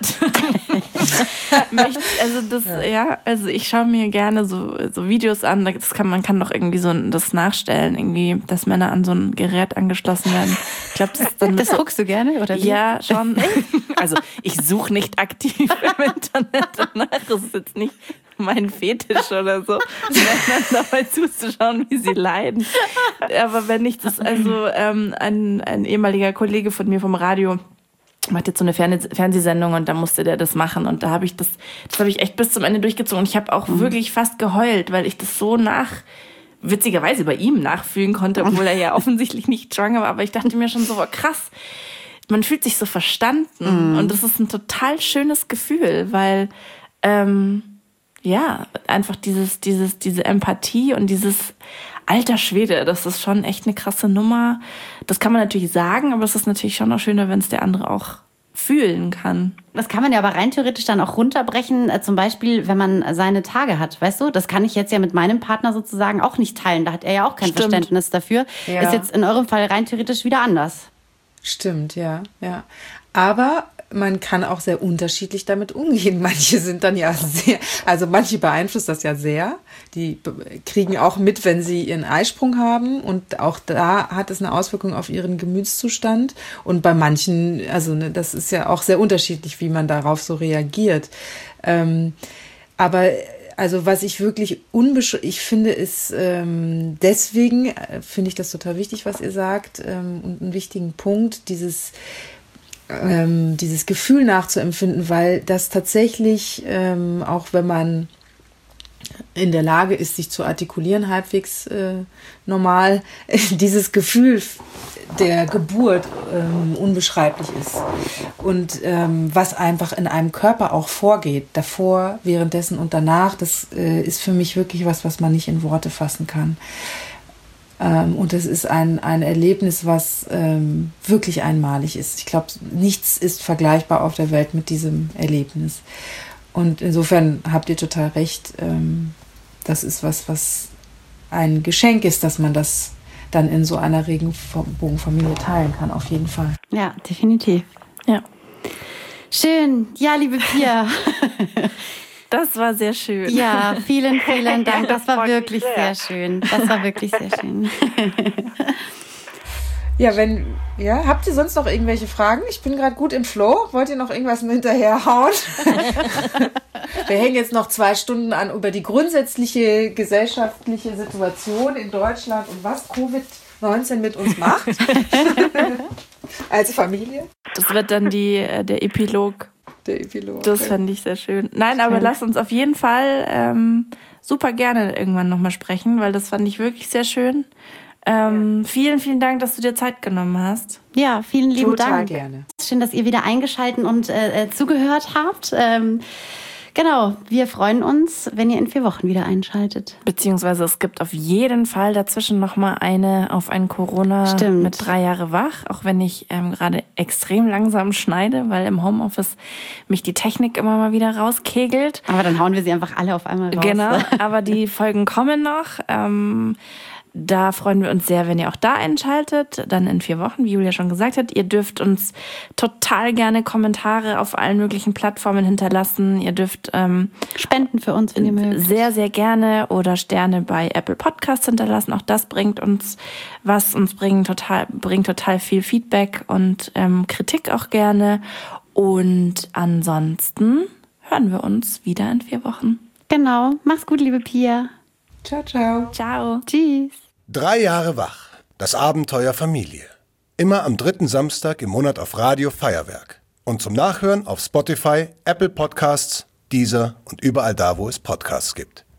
also das, ja. ja, also ich schaue mir gerne so, so Videos an. Das kann, man kann doch irgendwie so das nachstellen, irgendwie, dass Männer an so ein Gerät angeschlossen werden. Ich glaube, das ist dann. Das guckst du gerne, oder wie? Ja, schon. Also ich suche nicht aktiv im Internet danach. Das ist jetzt nicht mein Fetisch oder so, Männern dabei zuzuschauen, wie sie leiden. Aber wenn ich das, also ähm, ein, ein ehemaliger Kollege von mir vom Radio macht jetzt so eine Fern- Fernsehsendung und da musste der das machen und da habe ich das, das habe ich echt bis zum Ende durchgezogen und ich habe auch mhm. wirklich fast geheult, weil ich das so nach, witzigerweise bei ihm nachfühlen konnte, obwohl er ja offensichtlich nicht schwanger war, aber ich dachte mir schon so, oh, krass, man fühlt sich so verstanden mhm. und das ist ein total schönes Gefühl, weil ähm, ja, einfach dieses, dieses, diese Empathie und dieses alter Schwede, das ist schon echt eine krasse Nummer. Das kann man natürlich sagen, aber es ist natürlich schon noch schöner, wenn es der andere auch fühlen kann. Das kann man ja aber rein theoretisch dann auch runterbrechen, zum Beispiel, wenn man seine Tage hat, weißt du? Das kann ich jetzt ja mit meinem Partner sozusagen auch nicht teilen. Da hat er ja auch kein Stimmt. Verständnis dafür. Ja. Ist jetzt in eurem Fall rein theoretisch wieder anders. Stimmt, ja, ja. Aber man kann auch sehr unterschiedlich damit umgehen. Manche sind dann ja sehr, also manche beeinflusst das ja sehr. Die kriegen auch mit, wenn sie ihren Eisprung haben und auch da hat es eine Auswirkung auf ihren Gemütszustand. Und bei manchen, also ne, das ist ja auch sehr unterschiedlich, wie man darauf so reagiert. Ähm, aber also was ich wirklich unbeschreiblich, ich finde, ist ähm, deswegen, äh, finde ich das total wichtig, was ihr sagt, ähm, und einen wichtigen Punkt, dieses Ähm, dieses Gefühl nachzuempfinden, weil das tatsächlich, ähm, auch wenn man in der Lage ist, sich zu artikulieren, halbwegs äh, normal, dieses Gefühl der Geburt ähm, unbeschreiblich ist. Und ähm, was einfach in einem Körper auch vorgeht, davor, währenddessen und danach, das äh, ist für mich wirklich was, was man nicht in Worte fassen kann. Und es ist ein, ein Erlebnis, was ähm, wirklich einmalig ist. Ich glaube, nichts ist vergleichbar auf der Welt mit diesem Erlebnis. Und insofern habt ihr total recht. Ähm, das ist was, was ein Geschenk ist, dass man das dann in so einer Regenbogenfamilie teilen kann, auf jeden Fall. Ja, definitiv. Ja. Schön. Ja, liebe Pia. Das war sehr schön. Ja, vielen, vielen Dank. Das war wirklich sehr schön. Das war wirklich sehr schön. Ja, wenn, ja, habt ihr sonst noch irgendwelche Fragen? Ich bin gerade gut im Flow. Wollt ihr noch irgendwas hinterherhauen? Wir hängen jetzt noch zwei Stunden an über die grundsätzliche gesellschaftliche Situation in Deutschland und was Covid neunzehn mit uns macht. Als Familie. Das wird dann die, der Epilog. Der Epilog. Das fände ich sehr schön. Nein, aber schön. Lass uns auf jeden Fall ähm, super gerne irgendwann nochmal sprechen, weil das fand ich wirklich sehr schön. Ähm, ja. Vielen, vielen Dank, dass du dir Zeit genommen hast. Ja, vielen lieben Total Dank. Gerne. Schön, dass ihr wieder eingeschaltet und äh, zugehört habt. Ähm, Genau, wir freuen uns, wenn ihr in vier Wochen wieder einschaltet. Beziehungsweise es gibt auf jeden Fall dazwischen nochmal eine auf ein Corona Stimmt. mit drei Jahre wach. Auch wenn ich ähm, gerade extrem langsam schneide, weil im Homeoffice mich die Technik immer mal wieder rauskegelt. Aber dann hauen wir sie einfach alle auf einmal raus. Genau, aber die Folgen kommen noch. Ähm, Da freuen wir uns sehr, wenn ihr auch da einschaltet. Dann in vier Wochen, wie Julia schon gesagt hat. Ihr dürft uns total gerne Kommentare auf allen möglichen Plattformen hinterlassen. Ihr dürft ähm, spenden für uns, wenn ihr mögt. Sehr, sehr gerne. Oder Sterne bei Apple Podcasts hinterlassen. Auch das bringt uns was. Uns bringt total, bringt total viel Feedback und ähm, Kritik auch gerne. Und ansonsten hören wir uns wieder in vier Wochen. Genau. Mach's gut, liebe Pia. Ciao, ciao. Ciao. Tschüss. Drei Jahre wach. Das Abenteuer Familie. Immer am dritten Samstag im Monat auf Radio Feuerwerk. Und zum Nachhören auf Spotify, Apple Podcasts, Deezer und überall da, wo es Podcasts gibt.